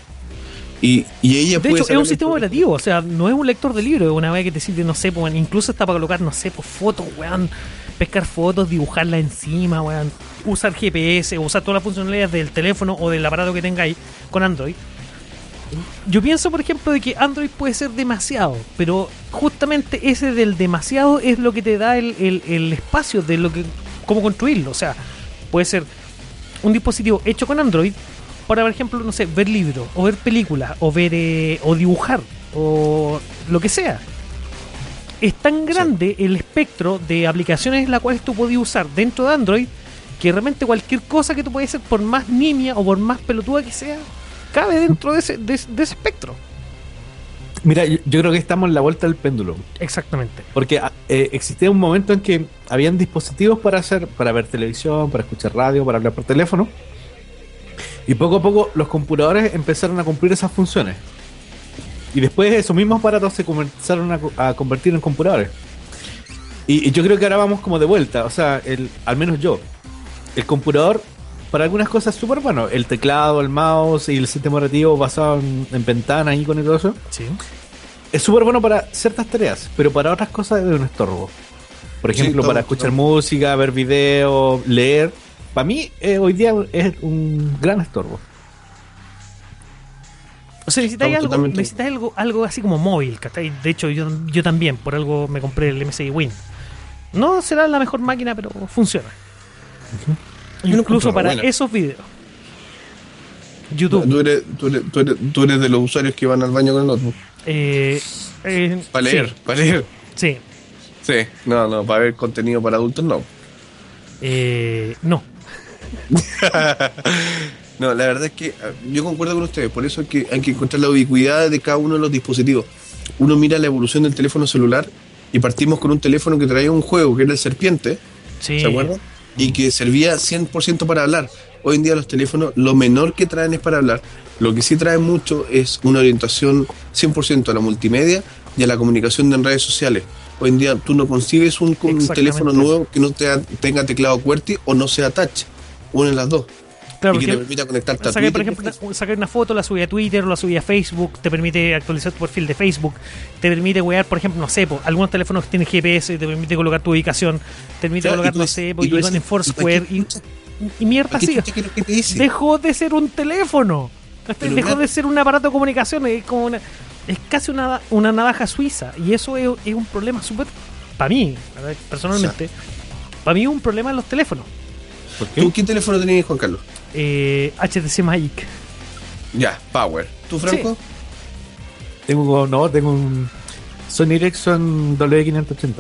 Y, y ella De puede hecho, es sacarle un sistema provecho. operativo, o sea, no es un lector de libro, es una vez que te sirve, no sé, pues, incluso está para colocar, no sé, pues fotos, weón, pescar fotos, dibujarlas encima, weón, usar G P S, usar todas las funcionalidades del teléfono o del aparato que tengáis con Android. Yo pienso, por ejemplo, de que Android puede ser demasiado, pero justamente ese del demasiado es lo que te da el, el, el espacio de lo que cómo construirlo. O sea, puede ser un dispositivo hecho con Android para, por ejemplo, no sé, ver libros, o ver películas, o ver eh, o dibujar, o lo que sea. Es tan grande el espectro de aplicaciones en las cuales tú podías usar dentro de Android que realmente cualquier cosa que tú puedas hacer, por más nimia o por más pelotuda que sea, cabe dentro de ese, de, ese- de ese espectro. Mira, yo, yo creo que estamos en la vuelta del péndulo. Exactamente. Porque ah, eh, existía un momento en que habían dispositivos para hacer, para ver televisión, para escuchar radio, para hablar por teléfono. Y poco a poco los computadores empezaron a cumplir esas funciones. Y después esos mismos aparatos se comenzaron a, co- a convertir en computadores. Y, y yo creo que ahora vamos como de vuelta. O sea, el, al menos yo. El computador, para algunas cosas es súper bueno. El teclado, el mouse y el sistema operativo basado en, en ventanas, iconos y todo eso. Sí. Es súper bueno para ciertas tareas, pero para otras cosas es un estorbo. Por Sí, ejemplo, todo, para escuchar todo. música, ver videos, leer. Para mí, eh, hoy día es un gran estorbo. O sea, necesitáis Estamos algo, totalmente- necesitáis algo, algo así como móvil, ¿cachai? De hecho, yo, yo también, por algo me compré el M S I Win. No será la mejor máquina, pero funciona. Yo lo Incluso encuentro para buena. esos videos. YouTube. Tú eres, tú, eres, tú, eres, tú eres de los usuarios que van al baño con el notebook. Eh, eh, Para leer, sí, para leer. sí. Sí, no, no, para ver contenido para adultos no. Eh, no. No, la verdad es que ah, yo concuerdo con ustedes, por eso hay que, hay que encontrar la ubicuidad de cada uno de los dispositivos. Uno mira la evolución del teléfono celular y partimos con un teléfono que traía un juego que era el Serpiente, Sí. ¿se acuerdan? Y que servía cien por ciento para hablar. Hoy en día los teléfonos lo menor que traen es para hablar. Lo que sí traen mucho es una orientación cien por ciento a la multimedia y a la comunicación en redes sociales. Hoy en día tú no concibes un, un Exactamente. teléfono nuevo que no te, tenga teclado QWERTY o no sea touch. Una de las dos. Claro, y que te porque permita conectarte a saqué, Twitter. por ejemplo, una, saqué una foto, la subí a Twitter, la subí a Facebook, te permite actualizar tu perfil de Facebook, te permite wear, por ejemplo, no sé, po, algunos teléfonos que tienen G P S, te permite colocar tu ubicación, te permite Claro, colocar, y tú no dices- sé, po, y tú y con dices, en Foursquare, ¿y para qué y, chucha- y mierda ¿Para qué así. chucha quiero que te dice? Dejó de ser un teléfono, ¿cachai? Pero dejó claro. de ser un aparato de comunicación, es como una, es casi una, una navaja suiza, y eso es, es un problema súper, para mí, ¿verdad? Personalmente, para mí es un problema en los teléfonos. ¿Por qué? ¿Tú qué teléfono tenías, Juan Carlos? Eh, H T C Magic. Ya, Power. ¿Tú, Franco? Tengo, no, tengo un Sony Ericsson W quinientos ochenta.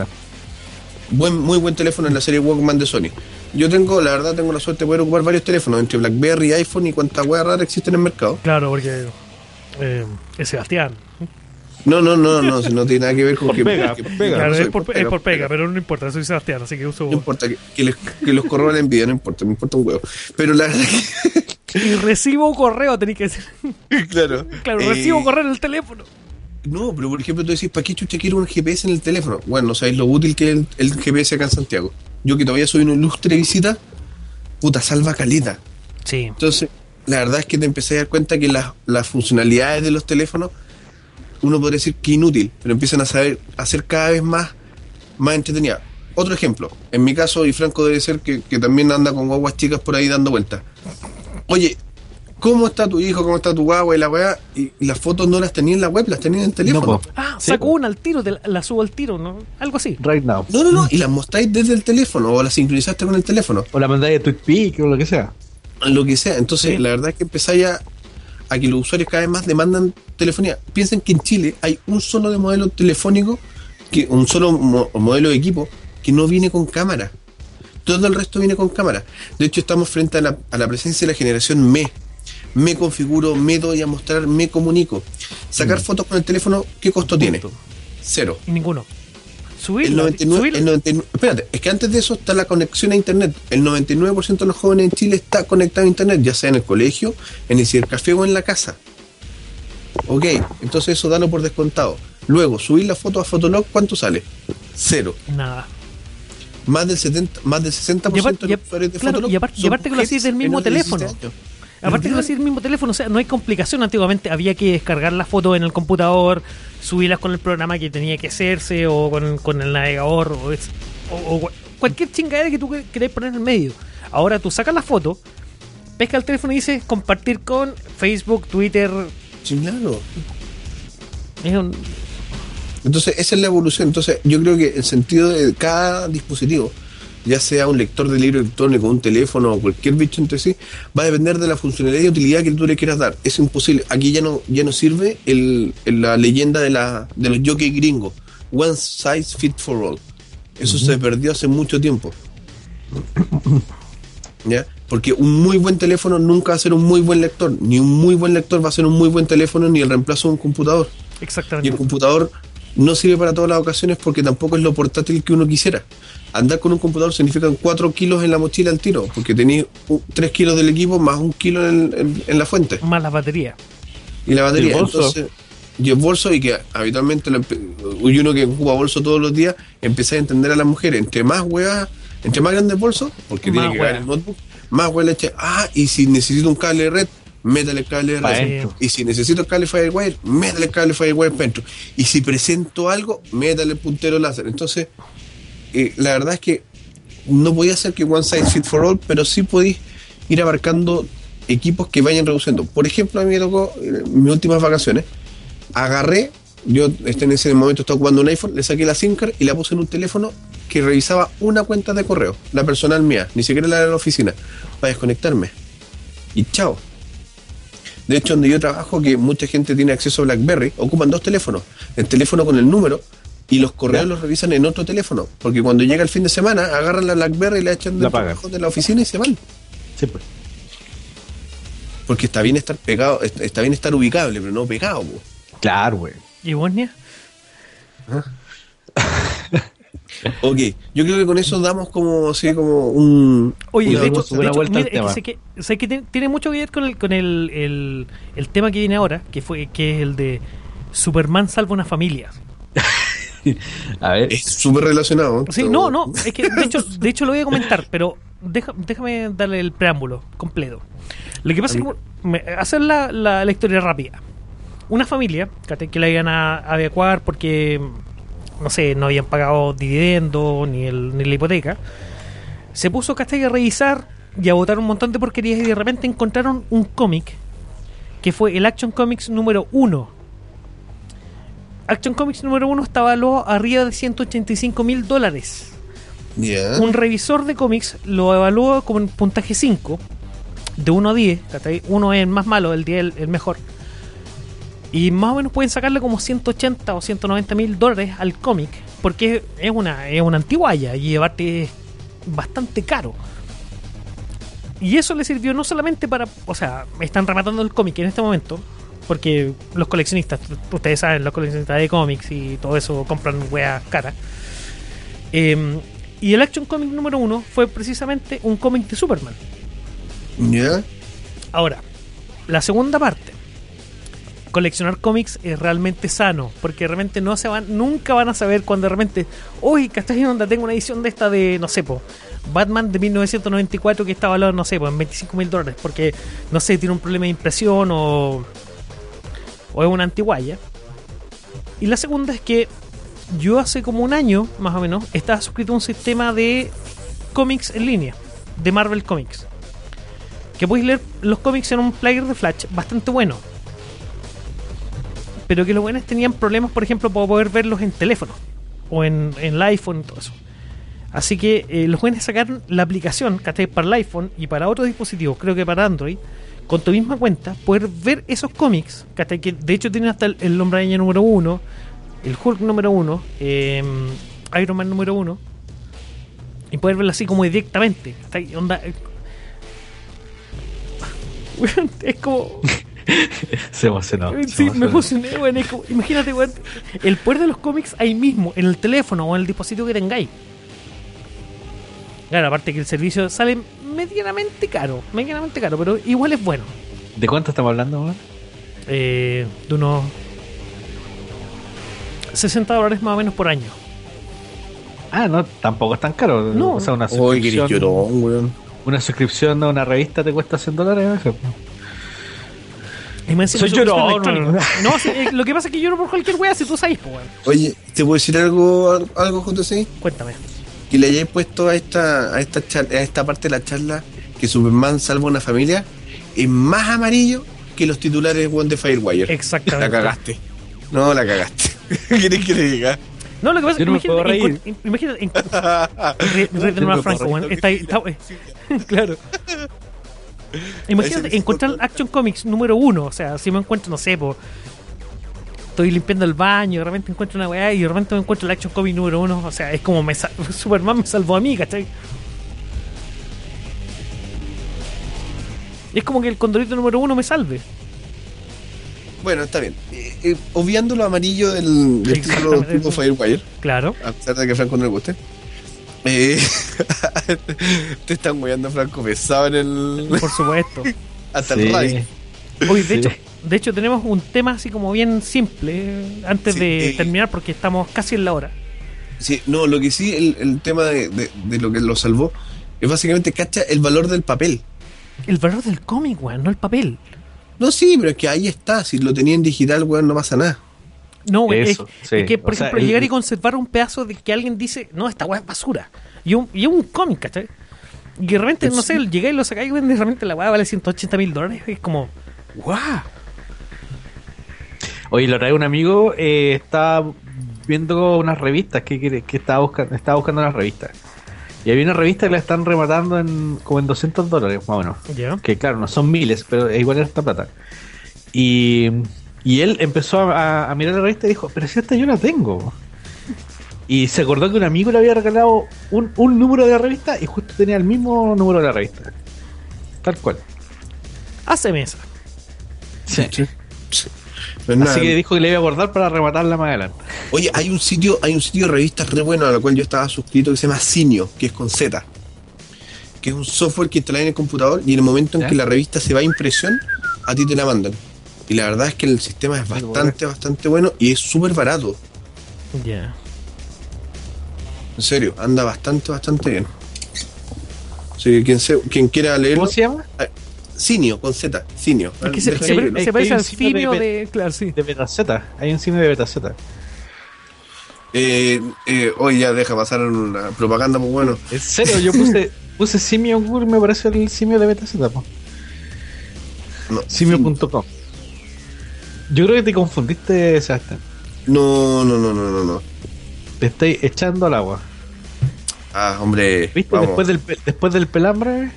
Buen, muy buen teléfono en la serie Walkman de Sony. Yo tengo, la verdad, tengo la suerte de poder ocupar varios teléfonos, entre BlackBerry, iPhone y cuantas weas raras existen en el mercado. Claro, porque eh, es Sebastián. No, no, no, no, si no tiene nada que ver con Por que, pega, que- por pega. Claro, no es soy por, es por pega, pero no importa, soy Sebastián, así que uso. No importa, que, que les, que los corroba la envidia, no importa, me importa un huevo. Pero la verdad Y recibo correo, tenéis que decir. que, claro. Claro, eh, recibo correo en el teléfono. No, pero por ejemplo tú decís, ¿para qué chucha quiero un G P S en el teléfono? Bueno, no sabéis lo útil que es el, el G P S acá en Santiago. Yo que todavía soy una ilustre visita, puta, salva caleta. Sí. Entonces, la verdad es que te empecé a dar cuenta que las, las funcionalidades de los teléfonos, uno podría decir que inútil, pero empiezan a saber a ser cada vez más, más entretenidas. Otro ejemplo, en mi caso, y Franco debe ser que, que también anda con guaguas chicas por ahí dando vueltas. Oye, ¿cómo está tu hijo? ¿Cómo está tu guagua? Y la weá, y, y las fotos no las tenía en la web, las tenía en el teléfono. No, po. Ah, Sí, saco po. una al tiro, te la, la subo al tiro, ¿no? Algo así. Right now. No, no, no, y las mostráis desde el teléfono o las sincronizaste con el teléfono, O la mandáis a TweetPic o lo que sea. lo que sea. Entonces, Sí. la verdad es que empezáis a, a que los usuarios cada vez más demandan telefonía. Piensen que en Chile hay un solo de modelo telefónico, que un solo mo- modelo de equipo que no viene con cámara. Todo el resto viene con cámara. De hecho, estamos frente a la, a la presencia de la generación Me. Me configuro, me doy a mostrar, me comunico. Sacar fotos con el teléfono, ¿qué costo tiene? Cero. Y ninguno. El Subirlo. noventa y nueve, subirlo. el noventa y nueve espérate, es que antes de eso está la conexión a internet. El noventa y nueve por ciento de los jóvenes en Chile está conectado a internet, ya sea en el colegio, en el cibercafé o en la casa. Ok, entonces eso dalo por descontado. Luego, subir la foto a Fotolog, ¿cuánto sale? Cero. Nada. Más del setenta, más del sesenta por Y aparte- ciento de los usuarios de claro, Fotolog y aparte- y son aparte que lo hacís del mujeres mismo menores de teléfono. diecisiete años. Aparte que lo hacía el mismo teléfono, o sea, no hay complicación. Antiguamente había que descargar las fotos en el computador, subirlas con el programa que tenía que hacerse, o con, con el navegador, o, es- o- o cualquier chingadera que tú que- querés poner en el medio. Ahora tú sacas la foto, pesca el teléfono y dices compartir con Facebook, Twitter. Sí, claro. Es un- Entonces, esa es la evolución. Entonces, yo creo que el sentido de cada dispositivo, ya sea un lector de libro electrónico, un teléfono o cualquier bicho entre sí, va a depender de la funcionalidad y utilidad que tú le quieras dar. Es imposible. Aquí ya no ya no sirve el, el- la leyenda de, la, de los jockey gringos. One size fit for all. Eso se perdió hace mucho tiempo. ¿Ya? Porque un muy buen teléfono nunca va a ser un muy buen lector. Ni un muy buen lector va a ser un muy buen teléfono, ni el reemplazo de un computador. Y exactamente. el computador no sirve para todas las ocasiones porque tampoco es lo portátil que uno quisiera. Andar con un computador significa cuatro kilos en la mochila al tiro, porque tenéis tres kilos del equipo más un kilo en, en- en la fuente. Más las baterías. Y la batería. Y el bolso. Entonces, y el bolso, y que habitualmente lo empe- y uno que ocupa bolso todos los días, empieza a entender a las mujeres. Entre más huevas, entre más grande el bolso, porque Más tiene que caer hueá. el notebook, más hueá le eche. Ah, y si necesito un cable de red, métale el cable de Pa' red. dentro. Y si necesito el cable Firewire, métale el cable Firewire para dentro. Y si presento algo, métale el puntero láser. Entonces, eh, la verdad es que no podía ser que one size fit for all, pero sí podéis ir abarcando equipos que vayan reduciendo. Por ejemplo, a mí me tocó eh, en mis últimas vacaciones, agarré, yo este, en ese momento estaba ocupando un iPhone, le saqué la SIM card y la puse en un teléfono que revisaba una cuenta de correo, la personal mía, ni siquiera la de la oficina, para desconectarme. Y chao. De hecho, donde yo trabajo, que mucha gente tiene acceso a BlackBerry, ocupan dos teléfonos. El teléfono con el número y los correos Ya. los revisan en otro teléfono. Porque cuando llega el fin de semana, agarran la BlackBerry y la echan La del apagan. trabajo de la oficina y se van. Sí, pues. Porque está bien estar pegado, est- está bien estar ubicable, pero no pegado, po. Claro, güey. ¿Y Bosnia? Ok, yo creo que con eso damos como así como un... Oye, una de hecho, cosa- buena de hecho, vuelta al mira, es que tema. sé que, sé que tiene, tiene mucho que ver con el con el, el, el tema que viene ahora, que fue que es el de Superman salva una familia. A ver. Es súper relacionado. Sí, pero- no, no, es que de hecho, de hecho lo voy a comentar, pero deja- déjame darle el preámbulo completo. Lo que pasa es que me- hacer la, la, la historia rápida. Una familia ¿cachai? Que la iban a, a adecuar porque, no sé, no habían pagado dividendos ni, el, ni la hipoteca. Se puso ¿cachai? A revisar y a botar un montón de porquerías y de repente encontraron un cómic que fue el Action Comics número uno. Action Comics número uno estaba valuado arriba de ciento ochenta y cinco mil dólares. Ya. Un revisor de cómics lo evalúa con un puntaje cinco, de uno a diez. ¿cachai? Uno es el más malo, el diez el, el mejor. Y más o menos pueden sacarle como ciento ochenta o ciento noventa mil dólares al cómic, porque es una, es una antiguaya y llevarte es bastante caro. Y eso le sirvió no solamente para, o sea, están rematando el cómic en este momento, porque los coleccionistas, ustedes saben, los coleccionistas de cómics y todo eso compran weas caras. Eh, y el Action Comic número uno fue precisamente un cómic de Superman. Ya. Ahora, la segunda parte. Coleccionar cómics es realmente sano, porque realmente no se van, nunca van a saber cuando de repente, uy, ¿cachai? Onda, tengo una edición de esta de, no sé, po, Batman de mil novecientos noventa y cuatro que está valorado, no sé, po, en veinticinco mil dólares, porque, no sé, tiene un problema de impresión o, o es una antiguaya. Y la segunda es que yo hace como un año, más o menos, estaba suscrito a un sistema de cómics en línea, de Marvel Comics, que podéis leer los cómics en un player de Flash bastante bueno. Pero que los buenos tenían problemas, por ejemplo, para poder verlos en teléfono o en, en el iPhone y todo eso. Así que eh, los buenos sacaron la aplicación, ¿cachai? Para el iPhone y para otros dispositivos, creo que para Android, con tu misma cuenta, poder ver esos cómics, ¿cachai? Que de hecho tienen hasta el, el Hombre Araña número uno, el Hulk número uno, eh, Iron Man número uno, y poder verlo así como directamente. ¿cachai? Onda, eh, es como... Se emocionó. se Sí, me emocionó. emocioné, weón. es como- Imagínate, weón, el poder de los cómics ahí mismo, en el teléfono o en el dispositivo que tengáis. Claro, aparte que el servicio sale medianamente caro, medianamente caro, pero igual es bueno. ¿De cuánto estamos hablando, weón? Eh, de unos sesenta dólares más o menos por año. Ah, no, tampoco es tan caro. No. O sea, una Uy, que eres suscripción, llorón, weón. una suscripción a una revista te cuesta cien dólares. ¿no? Y me encima Soy suscripción llorón, electrónica. weón. No, sí, eh, lo que pasa es que lloro por cualquier wea, si tú sabes, pues, weón. Oye, ¿te puedo decir algo, algo junto así? Cuéntame. Que le hayáis puesto a esta, a esta char- a esta parte de la charla que Superman salva una familia es más amarillo que los titulares weón, de Firewire. Exactamente. La cagaste. No, la cagaste. ¿Qué querés que le diga? No, lo que pasa Yo es no me que puedo imagínate, reír. en- imagínate, en- Re- re- de nuevo, Franco, weón, está ahí, está- claro. Imagínate Ese- encontrar Action Comics número uno. O sea, si me encuentro, no sé, po, estoy limpiando el baño, de repente encuentro una weá y de repente me encuentro el Action Comic número uno. O sea, es como me sal- Superman me salvó a mí, ¿cachai? Es como que el Condorito número uno me salve. Bueno, está bien. Eh, eh, obviando lo amarillo del, del título Exactamente. tipo Firewire, Claro. a pesar de que a Franco no le guste. Eh, te están moviendo Franco pesado en el. Por supuesto. hasta Sí. el radio. Oye, de Sí. hecho, de hecho tenemos un tema así como bien simple eh, antes Sí, de eh. terminar porque estamos casi en la hora. Sí, no, lo que sí, el, el tema de, de- de lo que lo salvó es básicamente, cacha, el valor del papel. El valor del cómic, weón, no el papel. No, sí, pero es que ahí está. Si lo tenía en digital, weón, no pasa nada. No, güey, es, Eso, sí. es que, por O sea, ejemplo, el- llegar y conservar un pedazo de que alguien dice, no, esta weá es basura. Y un, y un cómic, ¿cachai? Y de repente, no sé, llegáis y lo sacáis, güey, y de repente la weá vale ciento ochenta mil dólares. Es como, ¡guau! Oye, lo trae un amigo, eh, estaba viendo unas revistas que, que, que estaba buscando, estaba buscando unas revistas. Y había una revista que la están rematando en como en doscientos dólares, más o menos. Ya. Que claro, no son miles, pero es igual esta plata. Y, y él empezó a, a mirar la revista y dijo, pero si esta yo la tengo. Y se acordó que un amigo le había regalado un, un número de la revista y justo tenía el mismo número de la revista. Tal cual. Hace mesa. Sí. Sí. Pero nada. Así que dijo que le iba a guardar para rematarla más adelante. Oye, hay un sitio, hay un sitio de revistas re bueno a la cual yo estaba suscrito que se llama Cinio, que es con Z. Que es un software que instalas en el computador y en el momento en ¿Ya? que la revista se va a impresión, a ti te la mandan. Y la verdad es que el sistema es bastante, bastante bueno y es súper barato. Ya. En serio, anda bastante, bastante bien. Así que quien, se, quien quiera leerlo. ¿Cómo se llama? ah, Cinio, con Z, Cinio. Es que se, Deja se de pare- leerlo. hay- se parece hay al un signo de simio be- de. Claro, sí. De Betaceta. Hay un cine de Betaceta. Eh, eh, hoy ya deja pasar la propaganda, pues bueno. En serio, yo puse, puse simio en Google, me parece el simio de Betaceta, po. No, simio punto com. Yo creo que te confundiste, Sebastián. no, no, no, no, no, no. Te estoy echando al agua. Ah, hombre. ¿Viste? Vamos. Después del, pe- después del pelambre.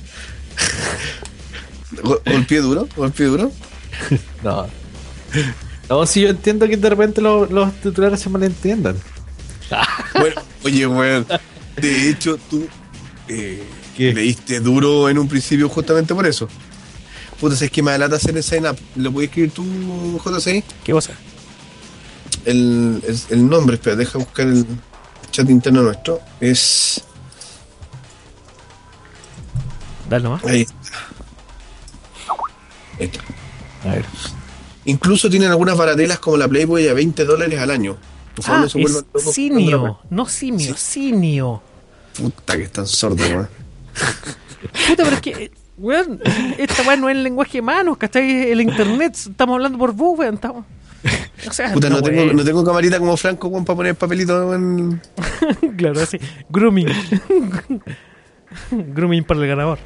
Gol- ¿Golpeé duro? ¿Golpeé duro? No. No, sí, yo entiendo que de repente lo- los titulares se malentiendan. Bueno, oye, weón. De hecho, tú eh, ¿Qué? leíste duro en un principio justamente por eso. Puta, si es que me alata hacer el sign up. ¿Lo puedes escribir tú, J C? ¿Qué cosa? El, el, el nombre, espera, deja buscar el chat interno nuestro. Es. Dale nomás. Ahí está. Ahí está. A ver. Incluso tienen algunas baratelas como la Playboy a veinte dólares al año. Por favor, Ah, no se vuelvan es locos simio, no simio, Sí. simio. Puta que están sordos, weón. Puta, pero es que, eh, weón, esta weón no es el lenguaje humano, ¿cachai? El internet, estamos hablando por vos, weón. Estamos... O sea, Puta, no, tengo, weón. no tengo camarita como Franco, weón, para poner papelito en. Claro, así. Grooming. Grooming para el ganador.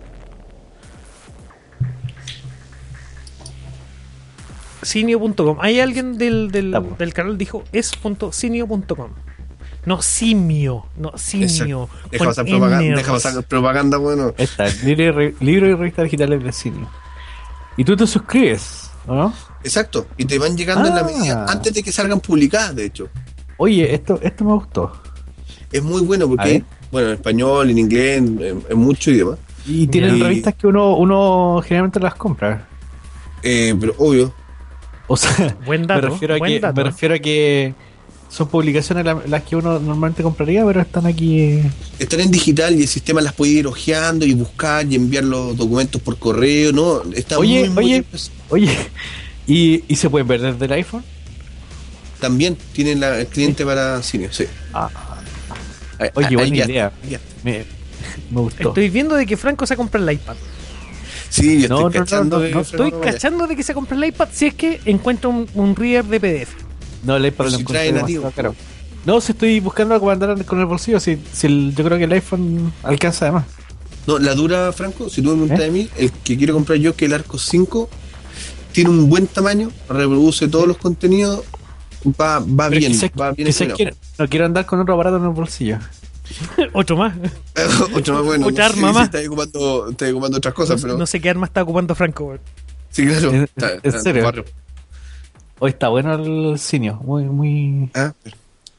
Cinio punto com. Hay alguien del, del, Estamos. del canal dijo es punto cinio punto com. No, simio. No, simio. Deja con pasar propaganda, Ns. deja pasar propaganda, bueno. Esta, libro y, re- libro y revista digitales de cine. Y tú te suscribes, ¿o no? Exacto. Y te van llegando en la Ah. medida antes de que salgan publicadas, de hecho. Oye, esto, esto me gustó. Es muy bueno A ver. porque, bueno, en español, en inglés, en, en- en muchos idiomas. Y tienen Y- revistas que uno, uno generalmente las compra. Eh, pero obvio. O sea, Buen dato, me refiero a buen que, dato. me refiero a que son publicaciones la- las que uno normalmente compraría, pero están aquí. Están en digital y el sistema las puede ir ojeando y buscar y enviar los documentos por correo, ¿no? Está Oye, muy, muy oye. bien pensado. Oye, ¿y, y se pueden ver desde el iPhone? También tienen la, el cliente para cine, sí. Ah, Ahí- Oye, ahí buena ya- idea. ya. me, me gustó. Estoy viendo de que Franco se compra el iPad. Sí, yo No, estoy no, no, cachando no, que- no Estoy no, vaya. cachando de que se compra el iPad si es que encuentra un, un reader de P D F. No, el iPad Si lo encontré trae demasiado nativo. caro. No, si estoy buscando algo para andar con el bolsillo, si, si el- yo creo que el iPhone alcanza además. No, la dura, Franco, si tú me preguntas ¿Eh? de mí, el que quiero comprar yo, que el Arco cinco, tiene un buen tamaño, reproduce todos los contenidos, va, va Pero bien, quizás, va bien quizás encaminado. quiero- no quiero andar con otro aparato en el bolsillo. Otro más. Ocho más bueno, Otra no sé arma si más. está ocupando, está ocupando otras cosas, pero No sé qué arma está ocupando Franco, weón. sí, claro. ¿En- está- en está tu serio? barrio. Hoy está bueno el cinio, muy, muy. Ah, pero-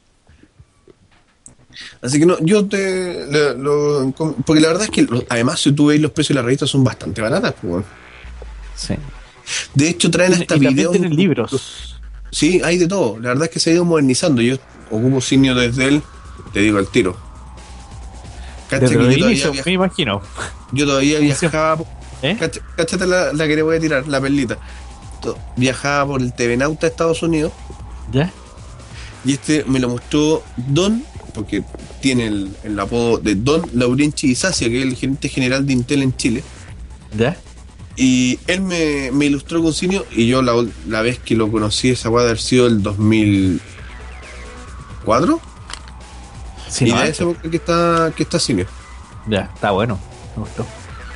Así que no, yo te. le- lo- porque la verdad es que, lo- además, si tú veis los precios de las revistas, son bastante baratas. Pues, bueno. Sí. De hecho, traen Y hasta también videos. tienen libros. Sí, hay de todo. La verdad es que se ha ido modernizando. Yo ocupo Cinio desde él, te digo al tiro. Cacha Desde que el yo todavía, inicio, viaj- me imagino. yo todavía viajaba. ¿Eh? Cacha- Cáchate la, la que le voy a tirar, la perlita. To- Viajaba por el T V Nauta de Estados Unidos ¿Ya? y este me lo mostró Don, porque tiene el, el apodo de Don Laurenti Isacia, que es el gerente general de Intel en Chile. ¿Ya? Y él me, me ilustró con Cinio y yo la, la vez que lo conocí, esa guada haber sido el dos mil cuatro. Sí, y no, de esa época que está, que está Cinio. ya, está bueno. Me gustó.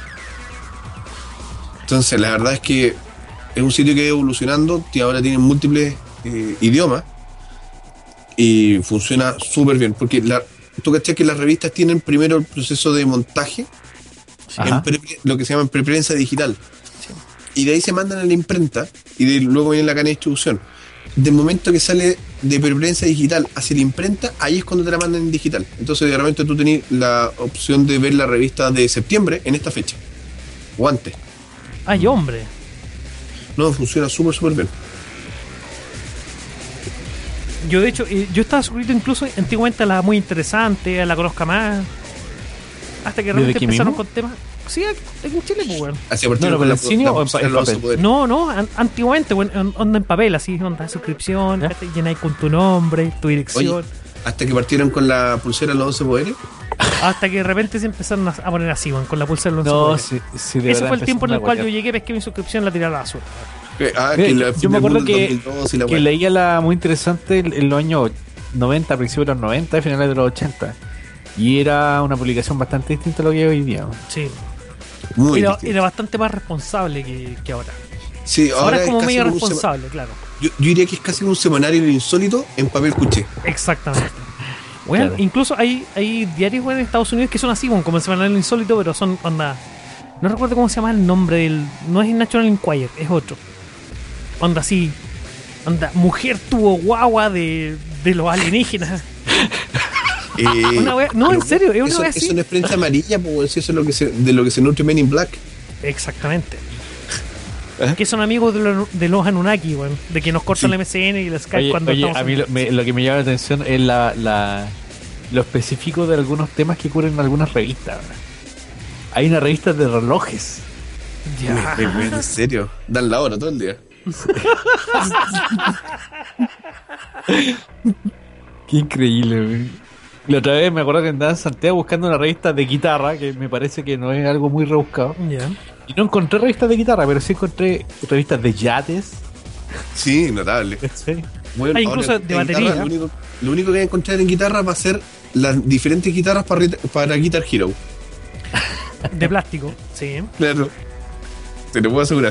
Entonces, la verdad es que es un sitio que ha ido evolucionando, que ahora tiene múltiples eh, idiomas y funciona súper bien. Porque la, tú cachai que las revistas tienen primero el proceso de montaje, Ajá. en pre- lo que se llama en preprensa digital. Y de ahí se mandan a la imprenta y de, luego viene la cadena de distribución. Del momento que sale de preprensa digital hacia la imprenta, ahí es cuando te la mandan en digital. Entonces, de repente tú tenés la opción de ver la revista de septiembre en esta fecha o antes. Ay, hombre. No, funciona súper, súper bien. Yo, de hecho, eh, yo estaba suscrito incluso antiguamente a la Muy Interesante, a la Conozca Más. Hasta que ¿Desde realmente aquí empezaron mismo? con temas. Sí, aquí aquí en Chile, pues, weón. Hacia partir No, no, con pero la, ¿en cine la o en pa- publicidad en lo vas a papel? poder. No, no, an- antiguamente, weón, en- onda en papel, así, onda suscripción, ¿Ya? ¿cachai? Llenáis con tu nombre, tu dirección. Oye, Hasta que partieron con la pulsera los once poderes. Hasta que de repente se empezaron a a poner así, weón, con la pulsera de los No, once sí, sí, de Ese verdad fue el tiempo en el empezaron a cual yo guatear. llegué, pesqué mi suscripción y la tiré a la basura. Que- Ah, Mira, que la yo fin me del acuerdo mundo que, dos mil dos y la que weá. leía la muy interesante en en los años noventa, principios de los noventa y finales de los ochenta. Y era una publicación bastante distinta a lo que es hoy día. Sí. Muy Era, distinto. era bastante más responsable que, que ahora. Sí, Ahora, ahora es como casi medio como un sema- responsable, claro. yo, yo diría que es casi como un semanario de insólito en papel cuché. Exactamente. Bueno, Claro. incluso hay, hay diarios weón, en Estados Unidos que son así, weón, como el semanal insólito, pero son onda. No recuerdo cómo se llama el nombre del. No es National Enquirer, es otro. Onda así. Onda, mujer tuvo guagua de, de los alienígenas. Eh, Una wea- no, en serio, es una eso, wea así. eso no es prensa amarilla, pues si eso es lo que se, de lo que se nutre Men in Black. Exactamente. ¿Eh? Que son amigos de, los- de los Anunnaki, weón. De que nos cortan Sí. la M C N y el Skype Oye, cuando oye, estamos. a mí en- lo, me- lo que me llama la atención es la, la- lo específico de algunos temas que cubren algunas revistas. ¿verdad? Hay una revista de relojes. Ya. Me- me- En serio, dan la hora todo el día. Qué increíble, güey. La otra vez me acuerdo que andaba en Santiago buscando una revista de guitarra, que me parece que no es algo muy rebuscado. Ya. Y no encontré revistas de guitarra, pero sí encontré revistas de yates. Sí, notable. Sí. Bueno, Ah, incluso ahora, de en batería. guitarra, lo, único, lo único que voy a encontrar en guitarra va a ser las diferentes guitarras para, rit- para Guitar Hero. De plástico, sí. Claro. Te lo puedo asegurar.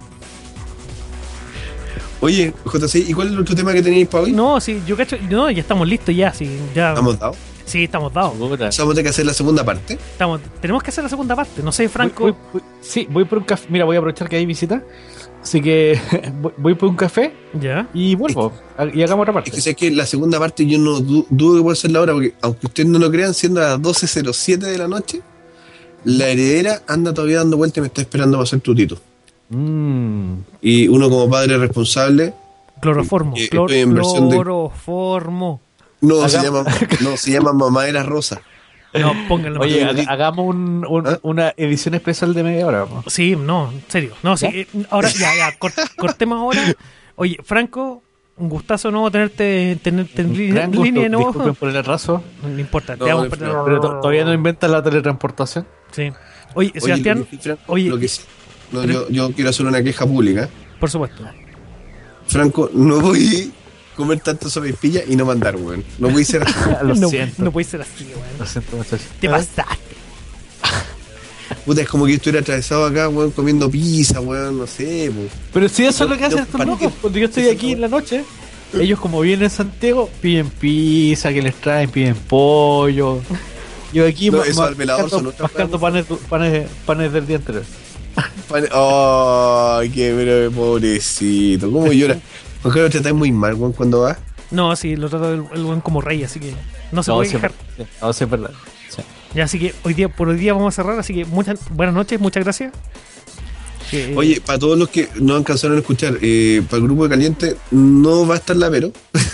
Oye, J C, ¿y cuál es el otro tema que tenéis para hoy? No, sí, yo cacho. No, ya estamos listos, ya, sí. Ya, ¿Estamos dados? sí, estamos dados. Puta. O sea, vamos a tener que hacer la segunda parte. Estamos, tenemos que hacer la segunda parte. No sé, Franco. Voy- voy- voy- sí, voy por un café. Mira, voy a aprovechar que hay visita. Así que voy, voy por un café Ya. y vuelvo. Y hagamos otra parte. Es que sé que la segunda parte yo no du- dudo que pueda ser la hora, porque aunque ustedes no lo crean, siendo a las doce cero siete de la noche, la heredera anda todavía dando vueltas y me está esperando para hacer tutito. Mm. Y uno como padre responsable, Cloroformo. Eh, clor- estoy en versión de- Cloroformo. no, se Haga- llama, no, se llama Mamá era Rosa. No, pónganlo. Oye, más. haga- hagamos un- un- ¿Ah? una edición especial de media hora. ¿no? Sí, no, en serio. No, sí. ¿Ya? eh, Ahora, ya, ya. cort- cortemos ahora. Oye, Franco, un gustazo nuevo tenerte, tenerte en li- Gran línea de gusto. nuevo. Disculpen por el atraso, No importa, No, te vamos no, a perder. no, pero to- todavía no inventan la teletransportación. Sí. Oye, Oye, Sebastián, lo que sí, Franco, oye, lo que sí- no, yo, yo quiero hacer una queja pública. por supuesto. Franco, no voy a comer tanto sopaipilla y no mandar, weón. No voy a ser así. Lo no, siento. no puede ser así, weón. Lo siento, muchachos. Te ¿Ah? pasaste. Puta, es como que yo estuviera atravesado acá, weón, comiendo pizza, weón, no sé, pues. Pero si eso es lo que Yo- hacen yo- estos ¿para locos. qué? Cuando yo estoy Eso aquí no- en la noche, ellos como vienen en Santiago, piden pizza, que les traen, piden pollo. Yo aquí No, ma- eso ma- al velador mascando, son otras mascando cosas. panes, panes, panes del día anterior. Pane- Ay, qué pero pobrecito, cómo llora. ¿Por qué lo tratáis muy mal, weón, cuando vas? No, sí, lo trato el, el buen como rey, así que no se No, puede sí es quejar. verdad. Sí, no, sí es verdad. Sí. Ya, así que hoy día, por hoy día vamos a cerrar, así que muchas buenas noches, muchas gracias. Que- Oye, para todos los que no alcanzaron a escuchar, eh, para el grupo de Caliente no va a estar la Vero.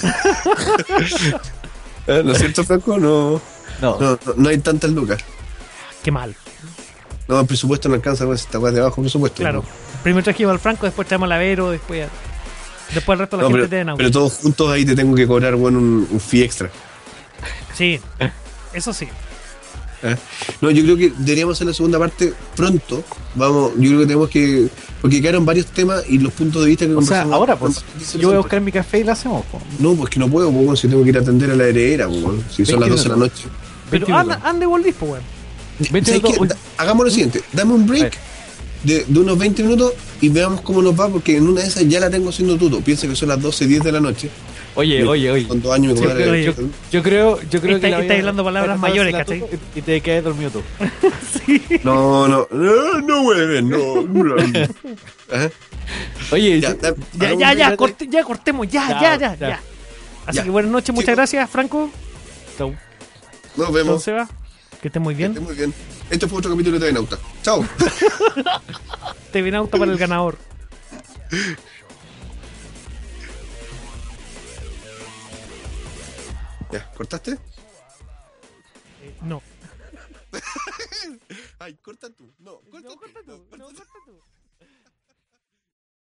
¿Eh? ¿No es cierto, Franco? No, No, no, no, no hay tantas lucas. qué mal. No, el presupuesto no alcanza con esta weá de abajo, presupuesto. Claro. ¿no? Primero trajimos al Franco, después traemos al Avero, después después el resto de la No, gente pero, de Nau. pero todos juntos ahí te tengo que cobrar, weón, un, un fee extra. Sí, eso sí. ¿Eh? No, yo creo que deberíamos hacer la segunda parte pronto. Vamos, yo creo que tenemos que. Porque quedaron varios temas y los puntos de vista que o sea, conversamos- ahora pues, Dice yo voy a nosotros. buscar mi café y la hacemos. po. No, pues que no puedo, pues, weón, si tengo que ir a atender a la heredera, pues, weón, si son las doce de la noche. Pero veinte anda, minutos. anda y volvís, pues, weón. veinte ¿Sabes minutos, qué? Da- Hagamos lo siguiente, dame un A break ver. de, de unos veinte minutos y veamos cómo nos va, porque en una de esas ya la tengo haciendo tuto. Piensa que son las doce diez de la noche. Oye, Me- oye, oye. Con dos años me Sí, comadre- pero oye. yo, yo creo, yo creo Está- que la está voy a- hablando palabras voy a mayores, hacer la ¿cachai? tuto Y y te quedas dormido tú. No, no, no, no, hueven, no. no. Ajá. Oye, Ya, sí, da- Ya, hagamos ya, un ya, break. corte- ya cortemos, ya, Ya, ya, ya, ya. ya. Así Ya. que buenas noches, muchas Chicos. gracias, Franco. chau. Nos vemos. Entonces va. Que estés muy Que bien. esté muy bien. Este fue otro capítulo de T V Nauta. Chao. Te viene auto para el ganador. Ya, ¿cortaste? Eh, no. Ay, corta tú. No, corta No, tú. corta tú, No, no, corta- corta tú.